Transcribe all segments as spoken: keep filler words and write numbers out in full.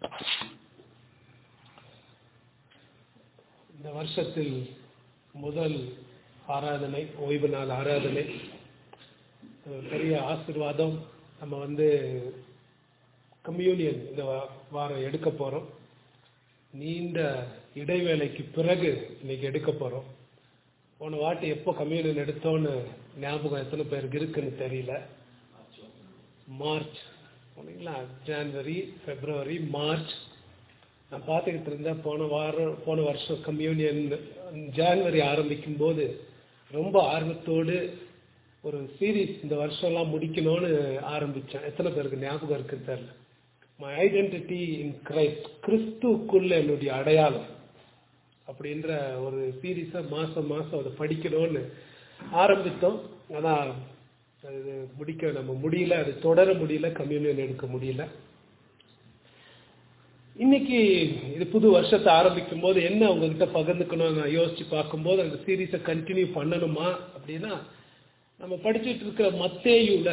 இந்த வருஷத்தில் முதல் ஆராதனை, ஓய்வு நாள் ஆராதனை, பெரிய ஆசீர்வாதம். நம்ம வந்து கம்யூனியன் இந்த வாரம் எடுக்க போறோம். நீண்ட இடைவேளைக்கு பிறகு இன்னைக்கு எடுக்க போறோம். போன வாட்டி எப்போ கம்யூனியன் எடுத்தோன்னு ஞாபகம் எத்தனை பேருக்கு இருக்குன்னு தெரியல. மார்ச் இல்லைங்களா, ஜனவரி, பிப்ரவரி, மார்ச். நான் பார்த்துக்கிட்டு இருந்தேன். போன வாரம் போன வருஷம் கம்யூனியன் ஜனவரி ஆரம்பிக்கும் போது ரொம்ப ஆர்வத்தோடு ஒரு சீரீஸ் இந்த வருஷம்லாம் முடிக்கணும்னு ஆரம்பித்தேன். எத்தனை பேருக்கு ஞாபகம் இருக்குன்னு தெரியல. மை ஐடென்டிட்டி இன் கிரைஸ்ட், கிறிஸ்துக்குள்ள என்னுடைய அடையாளம் அப்படின்ற ஒரு சீரீஸை மாதம் மாதம் அதை படிக்கணும்னு ஆரம்பித்தோம். ஆனால் அது முடிக்க நம்ம முடியல, அது தொடர முடியல, கம்யூனியன் எடுக்க முடியல. இன்னைக்கு இது புது வருஷத்தை ஆரம்பிக்கும் போது என்ன உங்ககிட்ட பகிர்ந்துக்கணும் நான் யோசிச்சு பார்க்கும்போது, அந்த சீரீஸை கண்டினியூ பண்ணணுமா அப்படின்னா, நம்ம படிச்சுட்டு இருக்கிற மத்தேயுல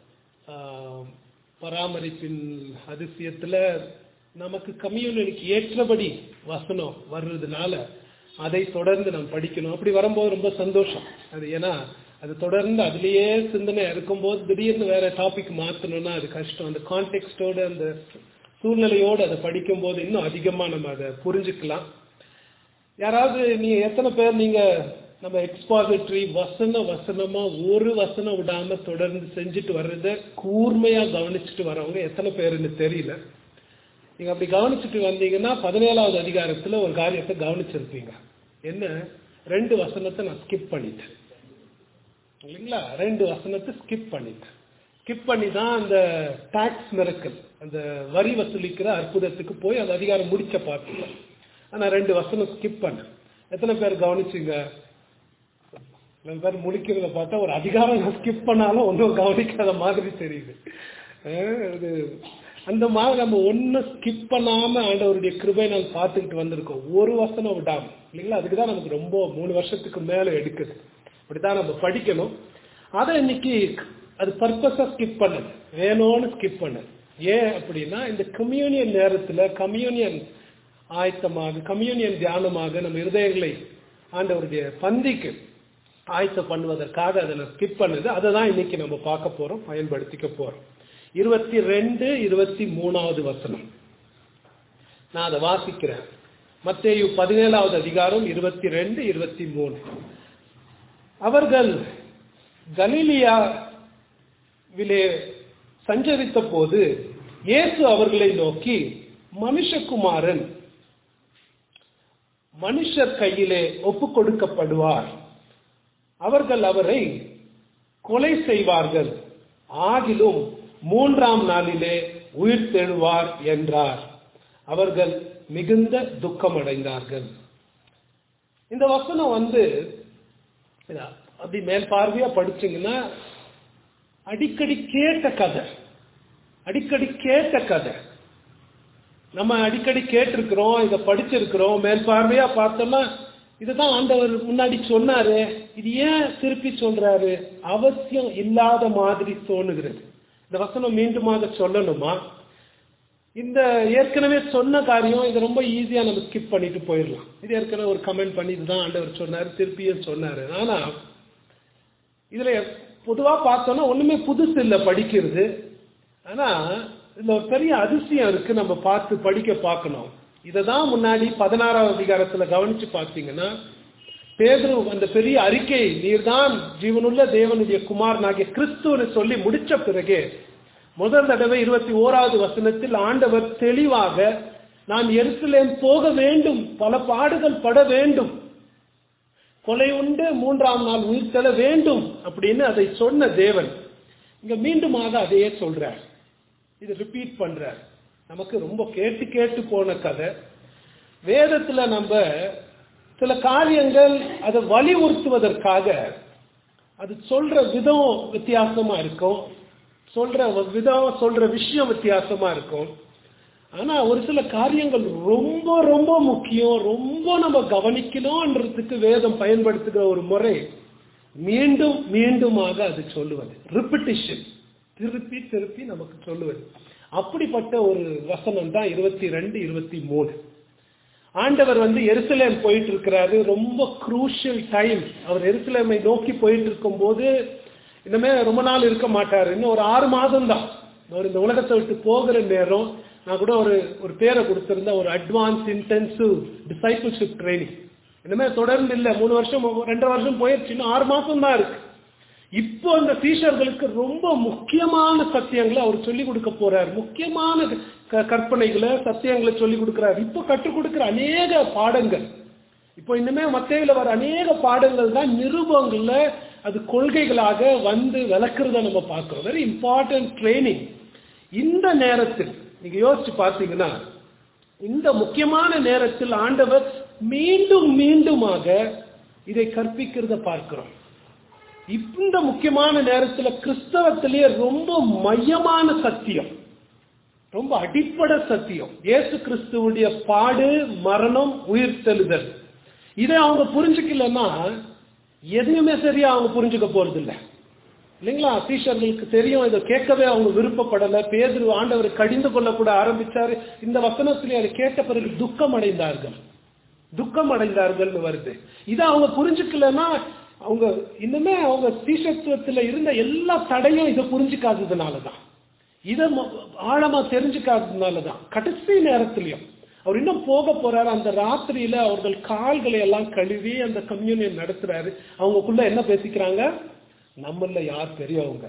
பராமரிப்பின் அதிசயத்துல நமக்கு கம்யூனியனுக்கு ஏற்றபடி வசனம் வர்றதுனால அதை தொடர்ந்து நம்ம படிக்கணும். அப்படி வரும்போது ரொம்ப சந்தோஷம். அது ஏன்னா அது தொடர்ந்து அதுலேயே சிந்தனை இருக்கும்போது திடீர்னு வேற டாபிக் மாற்றணும்னா அது கஷ்டம். அந்த கான்டெக்ஸ்டோட அந்த சூழ்நிலையோடு அதை படிக்கும்போது இன்னும் அதிகமாக நம்ம அதை புரிஞ்சுக்கலாம். யாராவது நீங்க எத்தனை பேர் நீங்க நம்ம எக்ஸ்பாசிட்டரி வசன வசனமா ஒரு வசனம் விடாம தொடர்ந்து செஞ்சுட்டு வர்றத கூர்மையா கவனிச்சுட்டு வரவங்க எத்தனை பேருன்னு தெரியல. நீங்க அப்படி கவனிச்சுட்டு வந்தீங்கன்னா பதினேழாவது அதிகாரத்துல ஒரு காரியத்தை கவனிச்சிருப்பீங்க. என்ன, ரெண்டு வசனத்தை நான் ஸ்கிப் பண்ணிட்டேன் இல்லைங்களா? ரெண்டு வசனத்தை ஸ்கிப் பண்ணிட்டேன். ஸ்கிப் பண்ணி தான் அந்த டாக்ஸ் மிரக்கல், அந்த வரி வசூலிக்கிற அற்புதத்துக்கு போய் அந்த அதிகாரம் முடிச்ச பார்த்துட்டேன். ஆனா ரெண்டு வசனம் ஸ்கிப் பண்ண எத்தனை பேர் கவனிச்சுங்க? சில பேர் முடிக்கிறத பார்த்தா ஒரு அதிகாரம் ஸ்கிப் பண்ணாலும் ஒன்றும் கவனிக்காத மாதிரி தெரியுது. அது அந்த மாதிரி நம்ம ஒன்னும் ஸ்கிப் பண்ணாம ஆண்டவருடைய கிருபை நான் பார்த்துக்கிட்டு வந்திருக்கோம். ஒரு வசனம் விடாம இல்லைங்களா? அதுக்குதான் நமக்கு ரொம்ப மூணு வருஷத்துக்கு மேல எடுக்குது. அப்படித்தான் நம்ம படிக்கணும். அதை இன்னைக்கு அது பர்பஸா ஸ்கிப் பண்ணது, வேணும்னு ஸ்கிப் பண்ணது. ஏன் அப்படின்னா, இந்த கம்யூனியன் நேரத்துல கம்யூனியன் ஆயத்தமாக, கம்யூனியன் தியானமாக நம்ம இருதயங்களை ஆண்டவருடைய பந்திக்கு ஆயத்தம் பண்ணுவதற்காக அதை நான் ஸ்கிப் பண்ணது. அதை தான் இன்னைக்கு நம்ம பார்க்க போறோம், பயன்படுத்திக்க போறோம். இருபத்தி ரெண்டு இருபத்தி மூணாவது வசனம் நான் அதை வாசிக்கிறேன். மத்தேயு பதினேழாவது அதிகாரம் இருபத்தி ரெண்டு இருபத்தி மூணு. அவர்கள் கலிலியாவிலே சஞ்சரித்த போது இயேசு அவர்களை நோக்கி, மனுஷகுமாரன் மனுஷர் கையிலே ஒப்பு கொடுக்கப்படுவார், அவர்கள் அவரை கொலை செய்வார்கள், ஆகிலும் மூன்றாம் நாளிலே உயிர் தெழுவார் என்றார். அவர்கள் மிகுந்த துக்கம் அடைந்தார்கள். இந்த வசனம் வந்து அப்படி மேல் பார்வையா படிச்சீங்கன்னா அடிக்கடி கேட்ட கதை, அடிக்கடி கேட்ட கதை. நம்ம அடிக்கடி கேட்டிருக்கிறோம், இதை படிச்சிருக்கிறோம். மேல் பார்வையா பார்த்தோம்னா இதுதான் ஆண்டவர் முன்னாடி சொன்னாரு, இது ஏன் திருப்பி சொல்றாரு? அவசியம் இல்லாத மாதிரி தோணுகிறது. இந்த வசனம் மீண்டுமாக சொல்லணுமா? இந்த ஏற்கனவே சொன்ன காரியம் இது ரொம்ப ஈஸியா நம்ம ஸ்கிப் பண்ணிட்டு போயிடலாம். இது ஏற்கனவே ஒரு கமெண்ட் பண்ணி இதுதான் ஆண்டவர் சொன்னாரு, திருப்பியும் சொன்னாரு. ஆனா இதுல பொதுவா பார்த்தோம்னா ஒண்ணுமே புதுசு இல்லை படிக்கிறது. ஆனா இதுல ஒரு பெரிய அதிசயம் இருக்கு, நம்ம பார்த்து படிக்க பார்க்கணும். இததான் முன்னாடி பதினாறாவது அதிகாரத்துல கவனிச்சு பார்த்தீங்கன்னா, பேதுரு அந்த பெரிய அறிக்கை, நீர்தான் ஜீவனுள்ள தேவனுடைய குமாரனாகிய கிறிஸ்துவனை சொல்லி முடிச்ச பிறகு முதல் தடவை இருபத்தி ஓராவது வசனத்தில் ஆண்டவர் தெளிவாக, நான் எருசலேம் போக வேண்டும், பல பாடுகள் பட வேண்டும், கொலை உண்டு மூன்றாம் நாள் உயிர் தெழ வேண்டும் அப்படின்னு அதை சொன்ன தேவன் இங்க மீண்டுமாக அதையே சொல்றார். இது ரிப்பீட் பண்றார். நமக்கு ரொம்ப கேட்டு கேட்டு போன கதை. வேதத்துல நம்ம சில காரியங்கள் அதை வலியுறுத்துவதற்காக அது சொல்ற விதம் வித்தியாசமா இருக்கும், சொல்ற விதம் சொல்ற விஷயம் வித்தியாசமா இருக்கும். ஆனா ஒரு சில காரியங்கள் ரொம்ப ரொம்ப முக்கியம், ரொம்ப நம்ம கவனிக்கணும்ன்றதுக்கு வேதம் பயன்படுத்துகிற ஒரு முறை மீண்டும் மீண்டுமாக அது சொல்லுவது, ரிப்பிட்டிஷன், திருப்பி திருப்பி நமக்கு சொல்லுவது. அப்படிப்பட்ட ஒரு வசனம் தான் இருபத்தி ரெண்டு இருபத்தி மூணு. ஆண்டவர் வந்து எருசலேம் போயிட்டு இருக்கிறாரு. ரொம்ப குரூஷியல் டைம். அவர் எருசலேமை நோக்கி போயிட்டு இருக்கும் போது இன்னுமே ரொம்ப நாள் இருக்க மாட்டாரு. இன்னும் ஒரு ஆறு மாதம் தான் அவர் இந்த உலகத்தை விட்டு போகிற நேரம். நான் கூட ஒரு ஒரு பேரை கொடுத்திருந்தேன், ஒரு அட்வான்ஸ் இன்டென்சிவ் டிசைபிள்ஷிப் ட்ரைனிங். இனிமே தொடர்ந்து இல்லை, மூணு வருஷம் ரெண்டரை வருஷம் போயிடுச்சு, இன்னும் ஆறு மாசம் தான் இருக்கு. இப்போ அந்த சீஷர்களுக்கு ரொம்ப முக்கியமான சத்தியங்களை அவர் சொல்லிக் கொடுக்க போறார். முக்கியமான கற்பனைகளை சத்தியங்களை சொல்லிக் கொடுக்கிறார். இப்போ கற்றுக் கொடுக்கிற அநேக பாடங்கள், இப்போ இனிமே மத்தேயுல வர அநேக பாடங்கள் தான் நிருபங்கள்ல அது கொள்கைகளாக வந்து விளக்குறத நம்ம பார்க்கிறோம். Very important training. இந்த நேரத்தில் நீங்க யோசிச்சு பார்த்தீங்கன்னா, இந்த முக்கியமான நேரத்தில் ஆண்டவர் மீண்டும் மீண்டுமாக இதை கற்பிக்கிறத பார்க்கிறோம். இந்த முக்கியமான நேரத்தில் கிறிஸ்தவத்திலேயே ரொம்ப மையமான சத்தியம், ரொம்ப அடிப்படை சத்தியம், இயேசு கிறிஸ்துவுடைய பாடு, மரணம், உயிர்த்தெழுதல். இதை அவங்க புரிஞ்சுக்கலன்னா எதையுமே சரியா அவங்க புரிஞ்சுக்க போறது இல்லை இல்லைங்களா? சீஷர்களுக்கு தெரியும், இதை கேட்கவே அவங்க விருப்பப்படலை. பேதுரு ஆண்டவர் கடிந்து கொள்ள கூட ஆரம்பிச்சாரு. இந்த வசனத்திலே அதை கேட்ட பிறகு துக்கம் அடைந்தார்கள், துக்கம் அடைந்தார்கள் வருது. இதை அவங்க புரிஞ்சுக்கலன்னா அவங்க இன்னுமே அவங்க சீஷத்துவத்தில் இருந்த எல்லா தடையும் இதை புரிஞ்சுக்காததுனாலதான், இதை ஆழமா தெரிஞ்சுக்காததுனாலதான் கடைசி நேரத்திலையும் அவர் இன்னும் போக போறாரு. அந்த ராத்திரியில அவர்கள் கால்களை எல்லாம் கழுவி அந்த கம்யூனியன் நடத்துறாரு. அவங்களுக்குள்ள என்ன பேசிக்கிறாங்க? நம்மள யார் பெரியவங்க,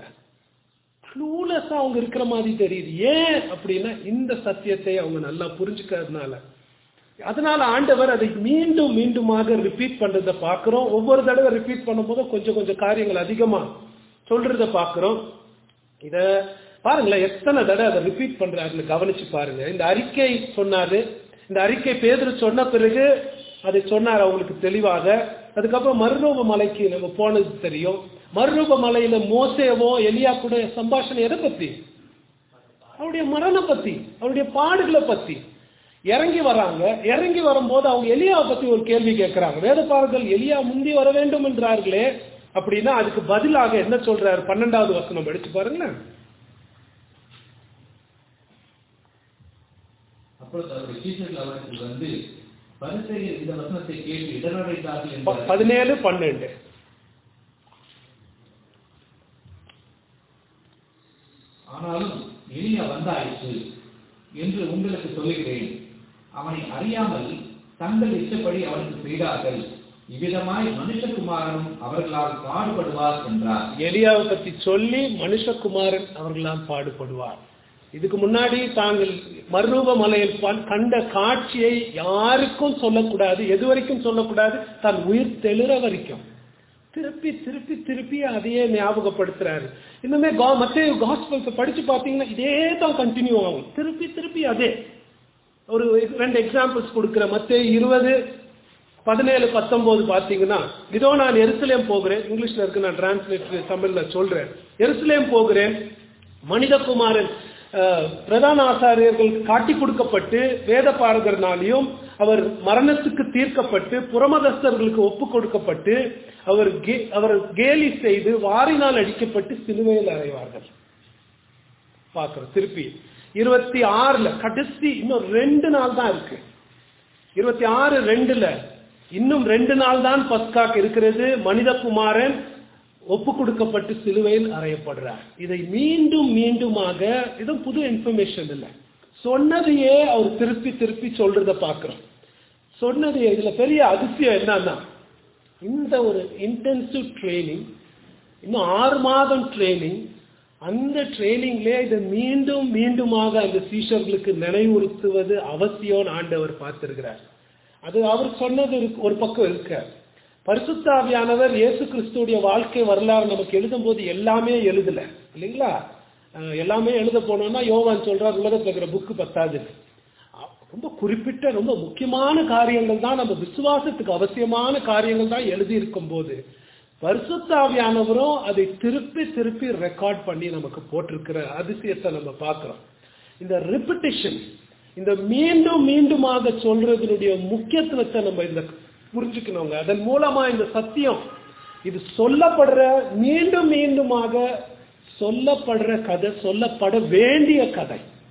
க்ளூலெஸ்ஸா அவங்க இருக்கிற மாதிரி தெரியுது. ஏன் அப்படின்னா இந்த சத்தியத்தை அவங்க நல்லா புரிஞ்சுக்கிறதுனால. அதனால ஆண்டவர் அதை மீண்டும் மீண்டுமாக ரிப்பீட் பண்றத பார்க்கிறோம். ஒவ்வொரு தடவை ரிப்பீட் பண்ணும் போதும் கொஞ்சம் கொஞ்சம் காரியங்கள் அதிகமா சொல்றத பார்க்கிறோம். இத பாருங்களேன், எத்தனை தடவை அதை ரிப்பீட் பண்றாருன்னு கவனிச்சு பாருங்க. இந்த அறிக்கை சொன்னாரு, இந்த அறிக்கை பேதுரு சொன்ன பிறகு அதை சொன்னார் அவங்களுக்கு தெளிவாக. அதுக்கப்புறம் மறுரூப மலைக்கு நம்ம போனது தெரியும். மறுரூப மலையில மோசேவோ எலியா கூட சம்பாஷணை எதை பத்தி? அவருடைய மரணம் பத்தி, அவருடைய பாடுகளை பத்தி. இறங்கி வராங்க. இறங்கி வரும்போது அவங்க எலியாவை பத்தி ஒரு கேள்வி கேட்கிறாங்க. வேதபாரகர்கள் எலியா முந்தி வர வேண்டும் என்றார்களே அப்படின்னா அதுக்கு பதிலாக என்ன சொல்றாரு? பன்னெண்டாவது வசனம் படிச்சு பாருங்களேன். பதினேழு பன்னெண்டு. ஆனாலும் எலியா வந்தாயிற்று என்று உங்களுக்கு சொல்லுகிறேன், அவனை அறியாமல் தங்கள் இஷ்டப்படி அவனுக்கு செய்தார்கள். இவ்விதமாய் மனுஷகுமாரனும் அவர்களால் பாடுபடுவார் என்றார். எலியாவை பற்றி சொல்லி மனுஷகுமாரன் அவர்களால் பாடுபடுவார். இதுக்கு முன்னாடி தாங்கள் மறுரூப மலையில் கண்ட காட்சியை யாருக்கும் சொல்லக்கூடாது, எது வரைக்கும் சொல்லக்கூடாது, தான் உயிர் தெளிற வரைக்கும் திருப்பி திருப்பி திருப்பி அதையே ஞாபகப்படுத்துறாரு. இன்னுமே மத்தேயு காஸ்பல்ஸ் படிச்சு பார்த்தீங்கன்னா இதே தான் கண்டினியூ ஆகும், திருப்பி திருப்பி அதே. ஒரு ரெண்டு எக்ஸாம்பிள்ஸ் கொடுக்குற. மத்தேயு இருபது பதினேழு பத்தொன்பது பார்த்தீங்கன்னா, இதோ நான் எருசலேம் போகிறேன், இங்கிலீஷ்ல இருக்கு, நான் டிரான்ஸ்லேட் தமிழ்ல சொல்றேன். எருசலேம் போகிறேன், மனிதகுமாரன் பிரதான ஆசாரியர்களுக்கு காட்டி கொடுக்கப்பட்டு வேதபாரகர்னாலையும் அவர் மரணத்துக்கு தீர்க்கப்பட்டு புறமதஸ்தர்களுக்கு ஒப்பு கொடுக்கப்பட்டு அவர் அவர் கேலி செய்து வாரினால் அடிக்கப்பட்டு சிலுவையில் அறைவார்கள். பார்க்கிறோம். திருப்பி இருபத்தி ஆறுல கடைசி இன்னும் ரெண்டு நாள் தான் இருக்கு. இருபத்தி ஆறு ரெண்டுல இன்னும் ரெண்டு நாள் தான் பஸ்காக்கு இருக்கிறது. மனிதகுமாரன் ஒப்பு கொடுக்கப்பட்டு சிலுவையில் அறையப்படுறார். இதை மீண்டும் மீண்டுமாக, இதுவும் புது இன்ஃபர்மேஷன் இல்லை, சொன்னதையே அவர் திருப்பி திருப்பி சொல்றத பார்க்கிறோம். சொன்னது இதுல பெரிய அதிசயம் என்னன்னா, இந்த ஒரு இன்டென்சிவ் ட்ரைனிங், இன்னும் ஆறு மாதம் ட்ரைனிங், அந்த ட்ரைனிங்லேயே இதை மீண்டும் மீண்டுமாக அந்த சீஷர்களுக்கு நினைவுறுத்துவது அவசியம் ஆண்டவர் பார்த்திருக்கிறார். அது அவர் சொன்னது ஒரு பக்கம் இருக்க. பரிசுத்த ஆவியானவர் இயேசு கிறிஸ்துடைய வாழ்க்கை வரலாறு நமக்கு எழுதும் போது எல்லாமே எழுதல இல்லைங்களா? எல்லாமே எழுத போனோம்னா யோவான் சொல்றார் உலகத்தில் இருக்கிற புக்கு பத்தாது. ரொம்ப குறிப்பிட்ட ரொம்ப முக்கியமான காரியங்கள் தான், நம்ம விசுவாசத்துக்கு அவசியமான காரியங்கள் தான் எழுதி இருக்கும் போது பரிசுத்த ஆவியானவரும் அதை திருப்பி திருப்பி ரெக்கார்ட் பண்ணி நமக்கு போட்டிருக்கிற அதிசயத்தை நம்ம பார்க்கிறோம். இந்த ரிப்பிட்டிஷன், இந்த மீண்டும் மீண்டுமாக சொல்றதனுடைய முக்கியத்துவத்தை நம்ம இந்த புரிஞ்சுக்கணுங்க. அதன் மூலமா இந்த சத்தியம் இது சொல்லப்படுற மீண்டும் மீண்டுமாக சொல்லப்படுற கதை, சொல்லப்பட வேண்டிய கதை.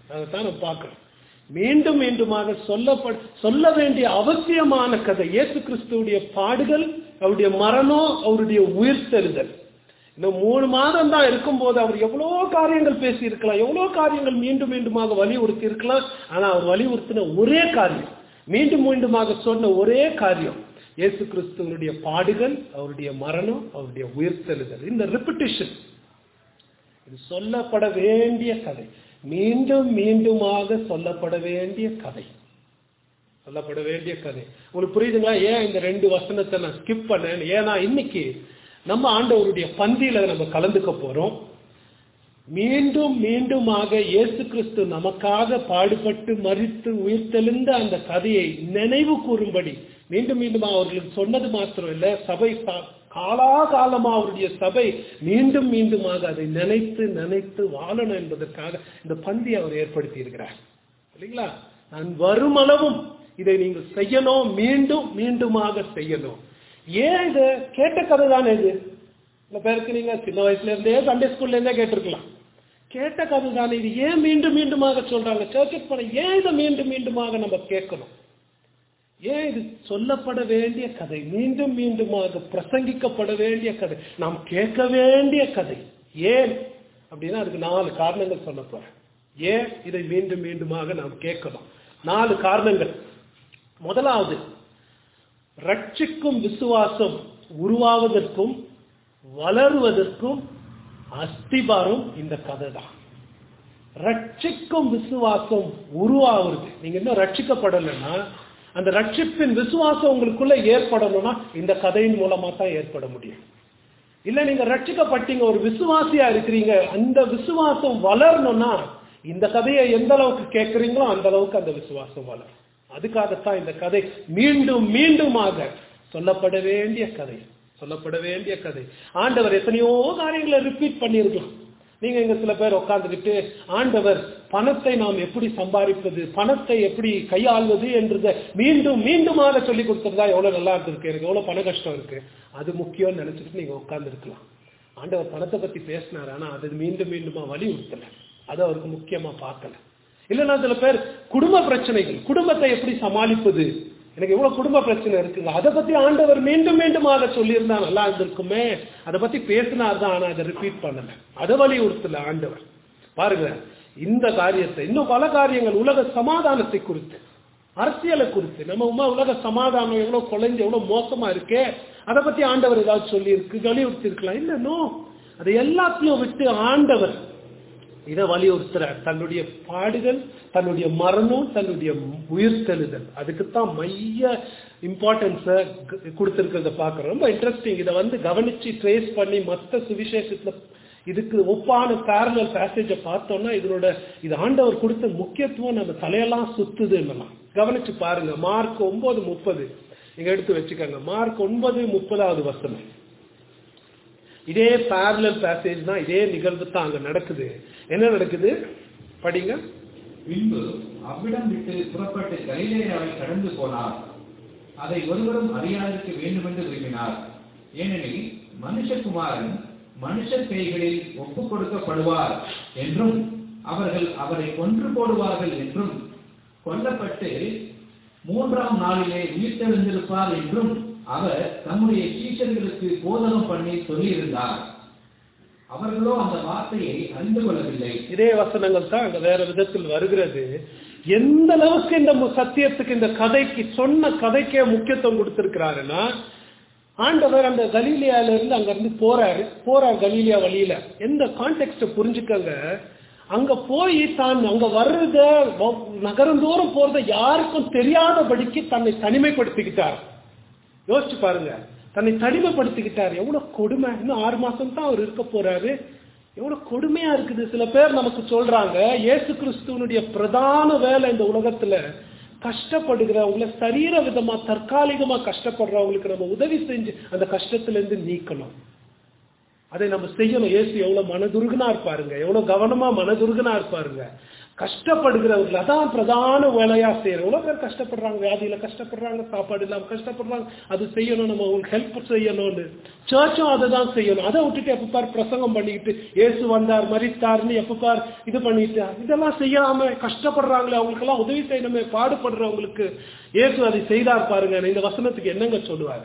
அதைத்தான் நம்ம பார்க்கிறோம். மீண்டும் மீண்டுமாக சொல்லப்பட சொல்ல வேண்டிய அவசியமான கதை இயேசு கிறிஸ்துவுடைய பாடுகள், அவருடைய மரணம், அவருடைய உயிர்த்தெழுதல். இன்னும் மூணு மாதம் தான் இருக்கும் போது அவர் எவ்வளோ காரியங்கள் பேசி இருக்கலாம், எவ்வளோ காரியங்கள் மீண்டும் மீண்டுமாக வலியுறுத்தி இருக்கலாம். ஆனா அவர் வலியுறுத்தின ஒரே காரியம், மீண்டும் மீண்டுமாக சொன்ன ஒரே காரியம் இயேசு கிறிஸ்துவனுடைய பாடுகள், அவருடைய மரணம், அவருடைய உயிர்த்தெழுதல். இந்த ரிப்பிட்டிஷன் இது சொல்லப்பட வேண்டிய கதை, மீண்டும் மீண்டுமாக சொல்லப்பட வேண்டிய கதை, சொல்லப்பட வேண்டிய கதை. உங்களுக்கு புரியுதுங்களா ஏன் இந்த ரெண்டு வசனத்தை நான் ஸ்கிப் பண்ணேன்? ஏன்னா இன்னைக்கு நம்ம ஆண்டவருடைய பந்தியில நம்ம கலந்துக்க போறோம். மீண்டும் மீண்டுமாக இயேசு கிறிஸ்து நமக்காக பாடுபட்டு மரித்து உயிர்த்தெழுந்த அந்த கதையை நினைவு கூறும்படி மீண்டும் மீண்டும் அவர்களுக்கு சொன்னது மாத்திரம் இல்ல, சபை காலாகாலமா அவருடைய சபை மீண்டும் மீண்டுமாக அதை நினைத்து நினைத்து வாழணும் என்பதற்காக இந்த பந்தி அவர் ஏற்படுத்தி இருக்கிறார் இல்லைங்களா? நான் வரும் அளவும் இதை நீங்கள் செய்யணும், மீண்டும் மீண்டுமாக செய்யணும். ஏன் இது கேட்ட கதை தானே? இது சில பேருக்கு நீங்க சின்ன வயசுல இருந்தே சண்டே ஸ்கூல்ல இருந்தே கேட்டிருக்கலாம். கேட்ட கதை தானே, இது ஏன் மீண்டும் மீண்டுமாக சொல்றாங்க? சர்ச்சுக்கு போன ஏன் இதை மீண்டும் மீண்டுமாக நம்ம கேட்கணும்? ஏன் இது சொல்லப்பட வேண்டிய கதை, மீண்டும் மீண்டுமாக பிரசங்கிக்கப்பட வேண்டிய கதை, நாம் கேட்க வேண்டிய கதை. ஏன் அப்படின்னா அதுக்கு நாலு காரணங்கள் சொல்ல போறேன். ஏன் இதை மீண்டும் மீண்டுமாக நாம் கேட்கணும்? நாலு காரணங்கள். முதலாவது, ரட்சிக்கும் விசுவாசம் உருவாவதற்கும் வளருவதற்கும் அஸ்திபாரம் இந்த கதை தான். ரட்சிக்கும் விசுவாசம் உருவாகிறது. நீங்க இன்னும் ரட்சிக்கப்படலைன்னா அந்த ரட்சிப்பின் விசுவாசம் உங்களுக்குள்ள ஏற்படணும்னா இந்த கதையின் மூலமா தான் ஏற்பட முடியும். இல்ல நீங்க ரட்சிக்கப்பட்டீங்க, ஒரு விசுவாசியா இருக்கிறீங்க, அந்த விசுவாசம் வளரணும்னா இந்த கதையை எந்த அளவுக்கு கேட்கறீங்களோ அந்த அளவுக்கு அந்த விசுவாசம் வளரும். அதுக்காகத்தான் இந்த கதை மீண்டும் மீண்டுமாக சொல்லப்பட வேண்டிய கதை, சொல்லப்பட வேண்டிய கதை. ஆண்டவர் எத்தனையோ காரியங்களை ரிப்பீட் பண்ணியிருக்கலாம். நீங்க இங்க சில பேர் உட்கார்ந்துக்கிட்டு ஆண்டவர் பணத்தை நாம் எப்படி சம்பாதிப்பது, பணத்தை எப்படி கையாள்வது என்றதை மீண்டும் மீண்டுமாக சொல்லி கொடுத்துருந்தா எவ்வளவு நல்லா இருக்கு, எனக்கு எவ்வளவு பண கஷ்டம் இருக்கு, அது முக்கியம்னு நினைச்சிட்டு நீங்க உட்கார்ந்து இருக்கலாம். ஆண்டவர் பணத்தை பத்தி பேசினார், ஆனா அது மீண்டும் மீண்டுமா வலியுறுத்தல, அது அவருக்கு முக்கியமா பார்க்கல. இல்லைன்னா சில பேர் குடும்ப பிரச்சனைகள், குடும்பத்தை எப்படி சமாளிப்பது, எனக்கு எவ்வளவு குடும்ப பிரச்சனை இருக்குங்க, அதை பத்தி ஆண்டவர் மீண்டும் மீண்டுமாக சொல்லியிருந்தா நல்லா இருந்திருக்குமே, அதை பத்தி பேசினார் தான், ஆனா அதை ரிப்பீட் பண்ணல, அதை வலியுறுத்தல ஆண்டவர். பாருங்க இந்த காரியத்தை, இன்னும் பல காரியங்கள், உலக சமாதானத்தை குறித்து, அரசியலை குறித்து, நம்ம உமா உலக சமாதானம் எவ்வளவு குலைஞ்சு எவ்வளவு மோசமா இருக்கே, அதை பத்தி ஆண்டவர் ஏதாவது சொல்லி இருக்கு, வலியுறுத்தி இருக்கலாம். இல்ல, நோ, அதை எல்லாத்தையும் விட்டு ஆண்டவர் இதை வலியுறுத்துறார். தன்னுடைய பாடுகள், தன்னுடைய மரணம், தன்னுடைய உயிர்த்தெழுதல், அதுக்குத்தான் மைய இம்பார்ட்டன்ஸ கொடுத்திருக்கிறத பார்க்கிறோம். ரொம்ப இன்ட்ரெஸ்டிங். இதை வந்து கவனிச்சு ட்ரேஸ் பண்ணி மற்ற சுவிசேஷத்துல இதுக்கு ஒப்பான பேரலல் பேசேஜை பார்த்தோம்னா இதனோட இது ஆண்டவர் கொடுத்த முக்கியத்துவம் நம்ம தலையெல்லாம் சுத்துதுன்னு கவனிச்சு பாருங்க. மார்க் ஒன்பது முப்பது நீங்க எடுத்து வச்சுக்கோங்க. மார்க் ஒன்பது முப்பதாவது வசனம். இதே பேரலல் பேசேஜ் தான், இதே நிகழ்வு தான் அங்க நடக்குது. என்ன நடக்குது படிங்க. பின்பு அவ்விடம் விட்டு புறப்பட்டு கலிலேயாவை கடந்து போனார். அதை ஒருவரும் அறியாதிருக்க வேண்டும் என்று விரும்பினார். ஏனெனில் மனுஷகுமாரன் மனுஷர் கைகளில் ஒப்புக் கொடுக்கப்படுவார் என்றும் அவர்கள் அவரை கொன்று போடுவார்கள் என்றும் கொல்லப்பட்டு மூன்றாம் நாளிலே உயிர்த்தெழுந்திருப்பார் என்றும் அவர் தம்முடைய சீஷர்களுக்கு போதகம் பண்ணி சொல்லியிருந்தார். அவர்களோ அந்த வார்த்தையை அறிந்து கொள்ளவில்லை. இதே வசனங்கள் தான் அங்க வேற விதத்தில் வருகிறது. எந்த அளவுக்கு இந்த சத்தியத்துக்கு, இந்த கதைக்கு, சொன்ன கதைக்கே முக்கியத்துவம் கொடுத்திருக்கிறாருன்னா, ஆண்டவர் அந்த கலீலியால இருந்து அங்க இருந்து போறாரு போறார் கலீலியா வழியில. எந்த கான்டெக்ஸ்ட புரிஞ்சுக்கங்க. அங்க போய் தான் அங்க வர்றத நகரந்தோறும் போறத யாருக்கும் தெரியாதபடிக்கு தன்னை தனிமைப்படுத்திக்கிட்டார். யோசிச்சு பாருங்க, தன்னை தனிமைப்படுத்திக்கிட்டார். எவ்வளவு கொடுமை. இன்னும் ஆறு மாசம் தான் அவர் இருக்க போறாரு. எவ்வளவு கொடுமையா இருக்குது. சில பேர் நமக்கு சொல்றாங்க, இயேசு கிறிஸ்துவனுடைய பிரதான வேலை இந்த உலகத்துல கஷ்டப்படுகிறவங்களை, சரீர விதமா தற்காலிகமா கஷ்டப்படுறவங்களுக்கு நம்ம உதவி செஞ்சு அந்த கஷ்டத்துல இருந்து நீக்கணும். அதை நம்ம செய்யணும். இயேசு எவ்வளவு மனதுருகனா இருப்பாருங்க, எவ்வளவு கவனமா மனதுருகனா இருப்பாருங்க. கஷ்டப்படுகிறவர்கள் அதான் பிரதான வேலையா செய்யறோம். எவ்வளவு பேர் கஷ்டப்படுறாங்க, வியாதியில கஷ்டப்படுறாங்க, சாப்பாடு இல்லாம கஷ்டப்படுறாங்க. அது செய்யணும், நம்ம அவங்களுக்கு ஹெல்ப் செய்யணும்னு சர்ச்சும் அதை தான் செய்யணும். அதை விட்டுட்டு எப்ப பார் பிரசங்கம் பண்ணிக்கிட்டு இயேசு வந்தார் மரித்தார்னு எப்ப பார் இது பண்ணிட்டு இதெல்லாம் செய்யாம கஷ்டப்படுறாங்களே, அவங்களுக்கு எல்லாம் உதவி செய்யணுமே, பாடுபடுறவங்களுக்கு இயேசு அதை செய்தார் பாருங்க. இந்த வசனத்துக்கு என்னங்க சொல்லுவாரு?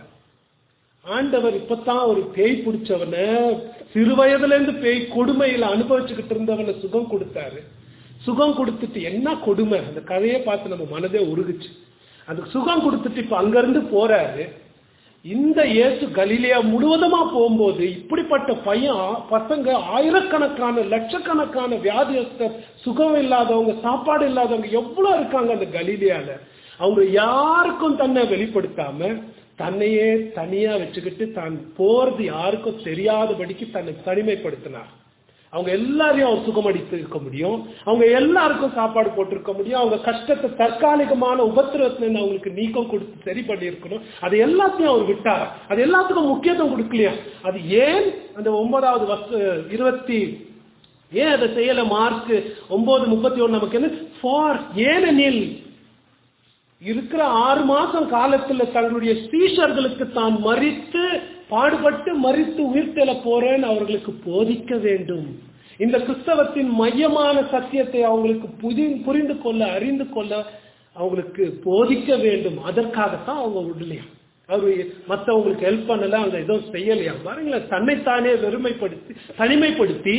ஆண்டவர் இப்பதான் ஒரு பேய் பிடிச்சவன, சிறு வயதுல இருந்து பேய் கொடுமையில அனுபவிச்சுக்கிட்டு இருந்தவனை சுகம் கொடுத்தாரு. சுகம் கொடுத்துட்டு என்ன கொடுமை, அந்த கதையை பார்த்து நம்ம மனதே உருகுச்சு. அதுக்கு சுகம் கொடுத்துட்டு இப்ப அங்கிருந்து போறாரு. இந்த இயேசு கலிலேயா முழுவதுமா போகும்போது இப்படிப்பட்ட பையன் பசங்க ஆயிரக்கணக்கான லட்சக்கணக்கான வியாதியஸ்தர், சுகம் இல்லாதவங்க, சாப்பாடு இல்லாதவங்க எவ்வளவு இருக்காங்க அந்த கலிலேயால. அவங்க யாருக்கும் தன்னை வெளிப்படுத்தாம தன்னையே தனியா வச்சுக்கிட்டு தான் போறது யாருக்கும் தெரியாதபடிக்கு தன்னை தனிமைப்படுத்தினார். அவங்க எல்லாரையும் அவர் சுகமடித்து இருக்க முடியும், அவங்க எல்லாருக்கும் சாப்பாடு போட்டிருக்க முடியும், அவங்க கஷ்டத்தை தற்காலிகமான உபத்திரவத்துல அவங்களுக்கு நீக்கம் கொடுத்து சரி பண்ணி இருக்கணும். அது எல்லாத்தையும் அவர் விட்டார். அது எல்லாத்துக்கும் முக்கியத்துவம் கொடுக்கலையா? அது ஏன் அந்த ஒன்பதாவது வருஷம் இருபத்தி ஏன் அதை செய்யல? மார்க் ஒன்பது முப்பத்தி ஒண்ணு நமக்கு என்ன ஃபார் ஏனெனில் இருக்கிற ஆறு மாசம் காலத்துல தங்களுடைய சீஷர்களுக்கு தான் மரித்து பாடுபட்டு மரித்து உயிர்த்தெழ போறேன்னு அவர்களுக்கு போதிக்க வேண்டும். இந்த கிறிஸ்தவத்தின் மையமான சத்தியத்தை அவங்களுக்கு புரிந்து கொள்ள அறிந்து கொள்ள அவங்களுக்கு போதிக்க வேண்டும். அதற்காகத்தான் அவங்க விடலையா, அவரு மற்றவங்களுக்கு ஹெல்ப் பண்ணல, அவங்க எதுவும் செய்யலையா? பாருங்களேன், தன்னைத்தானே வெறுமைப்படுத்தி தனிமைப்படுத்தி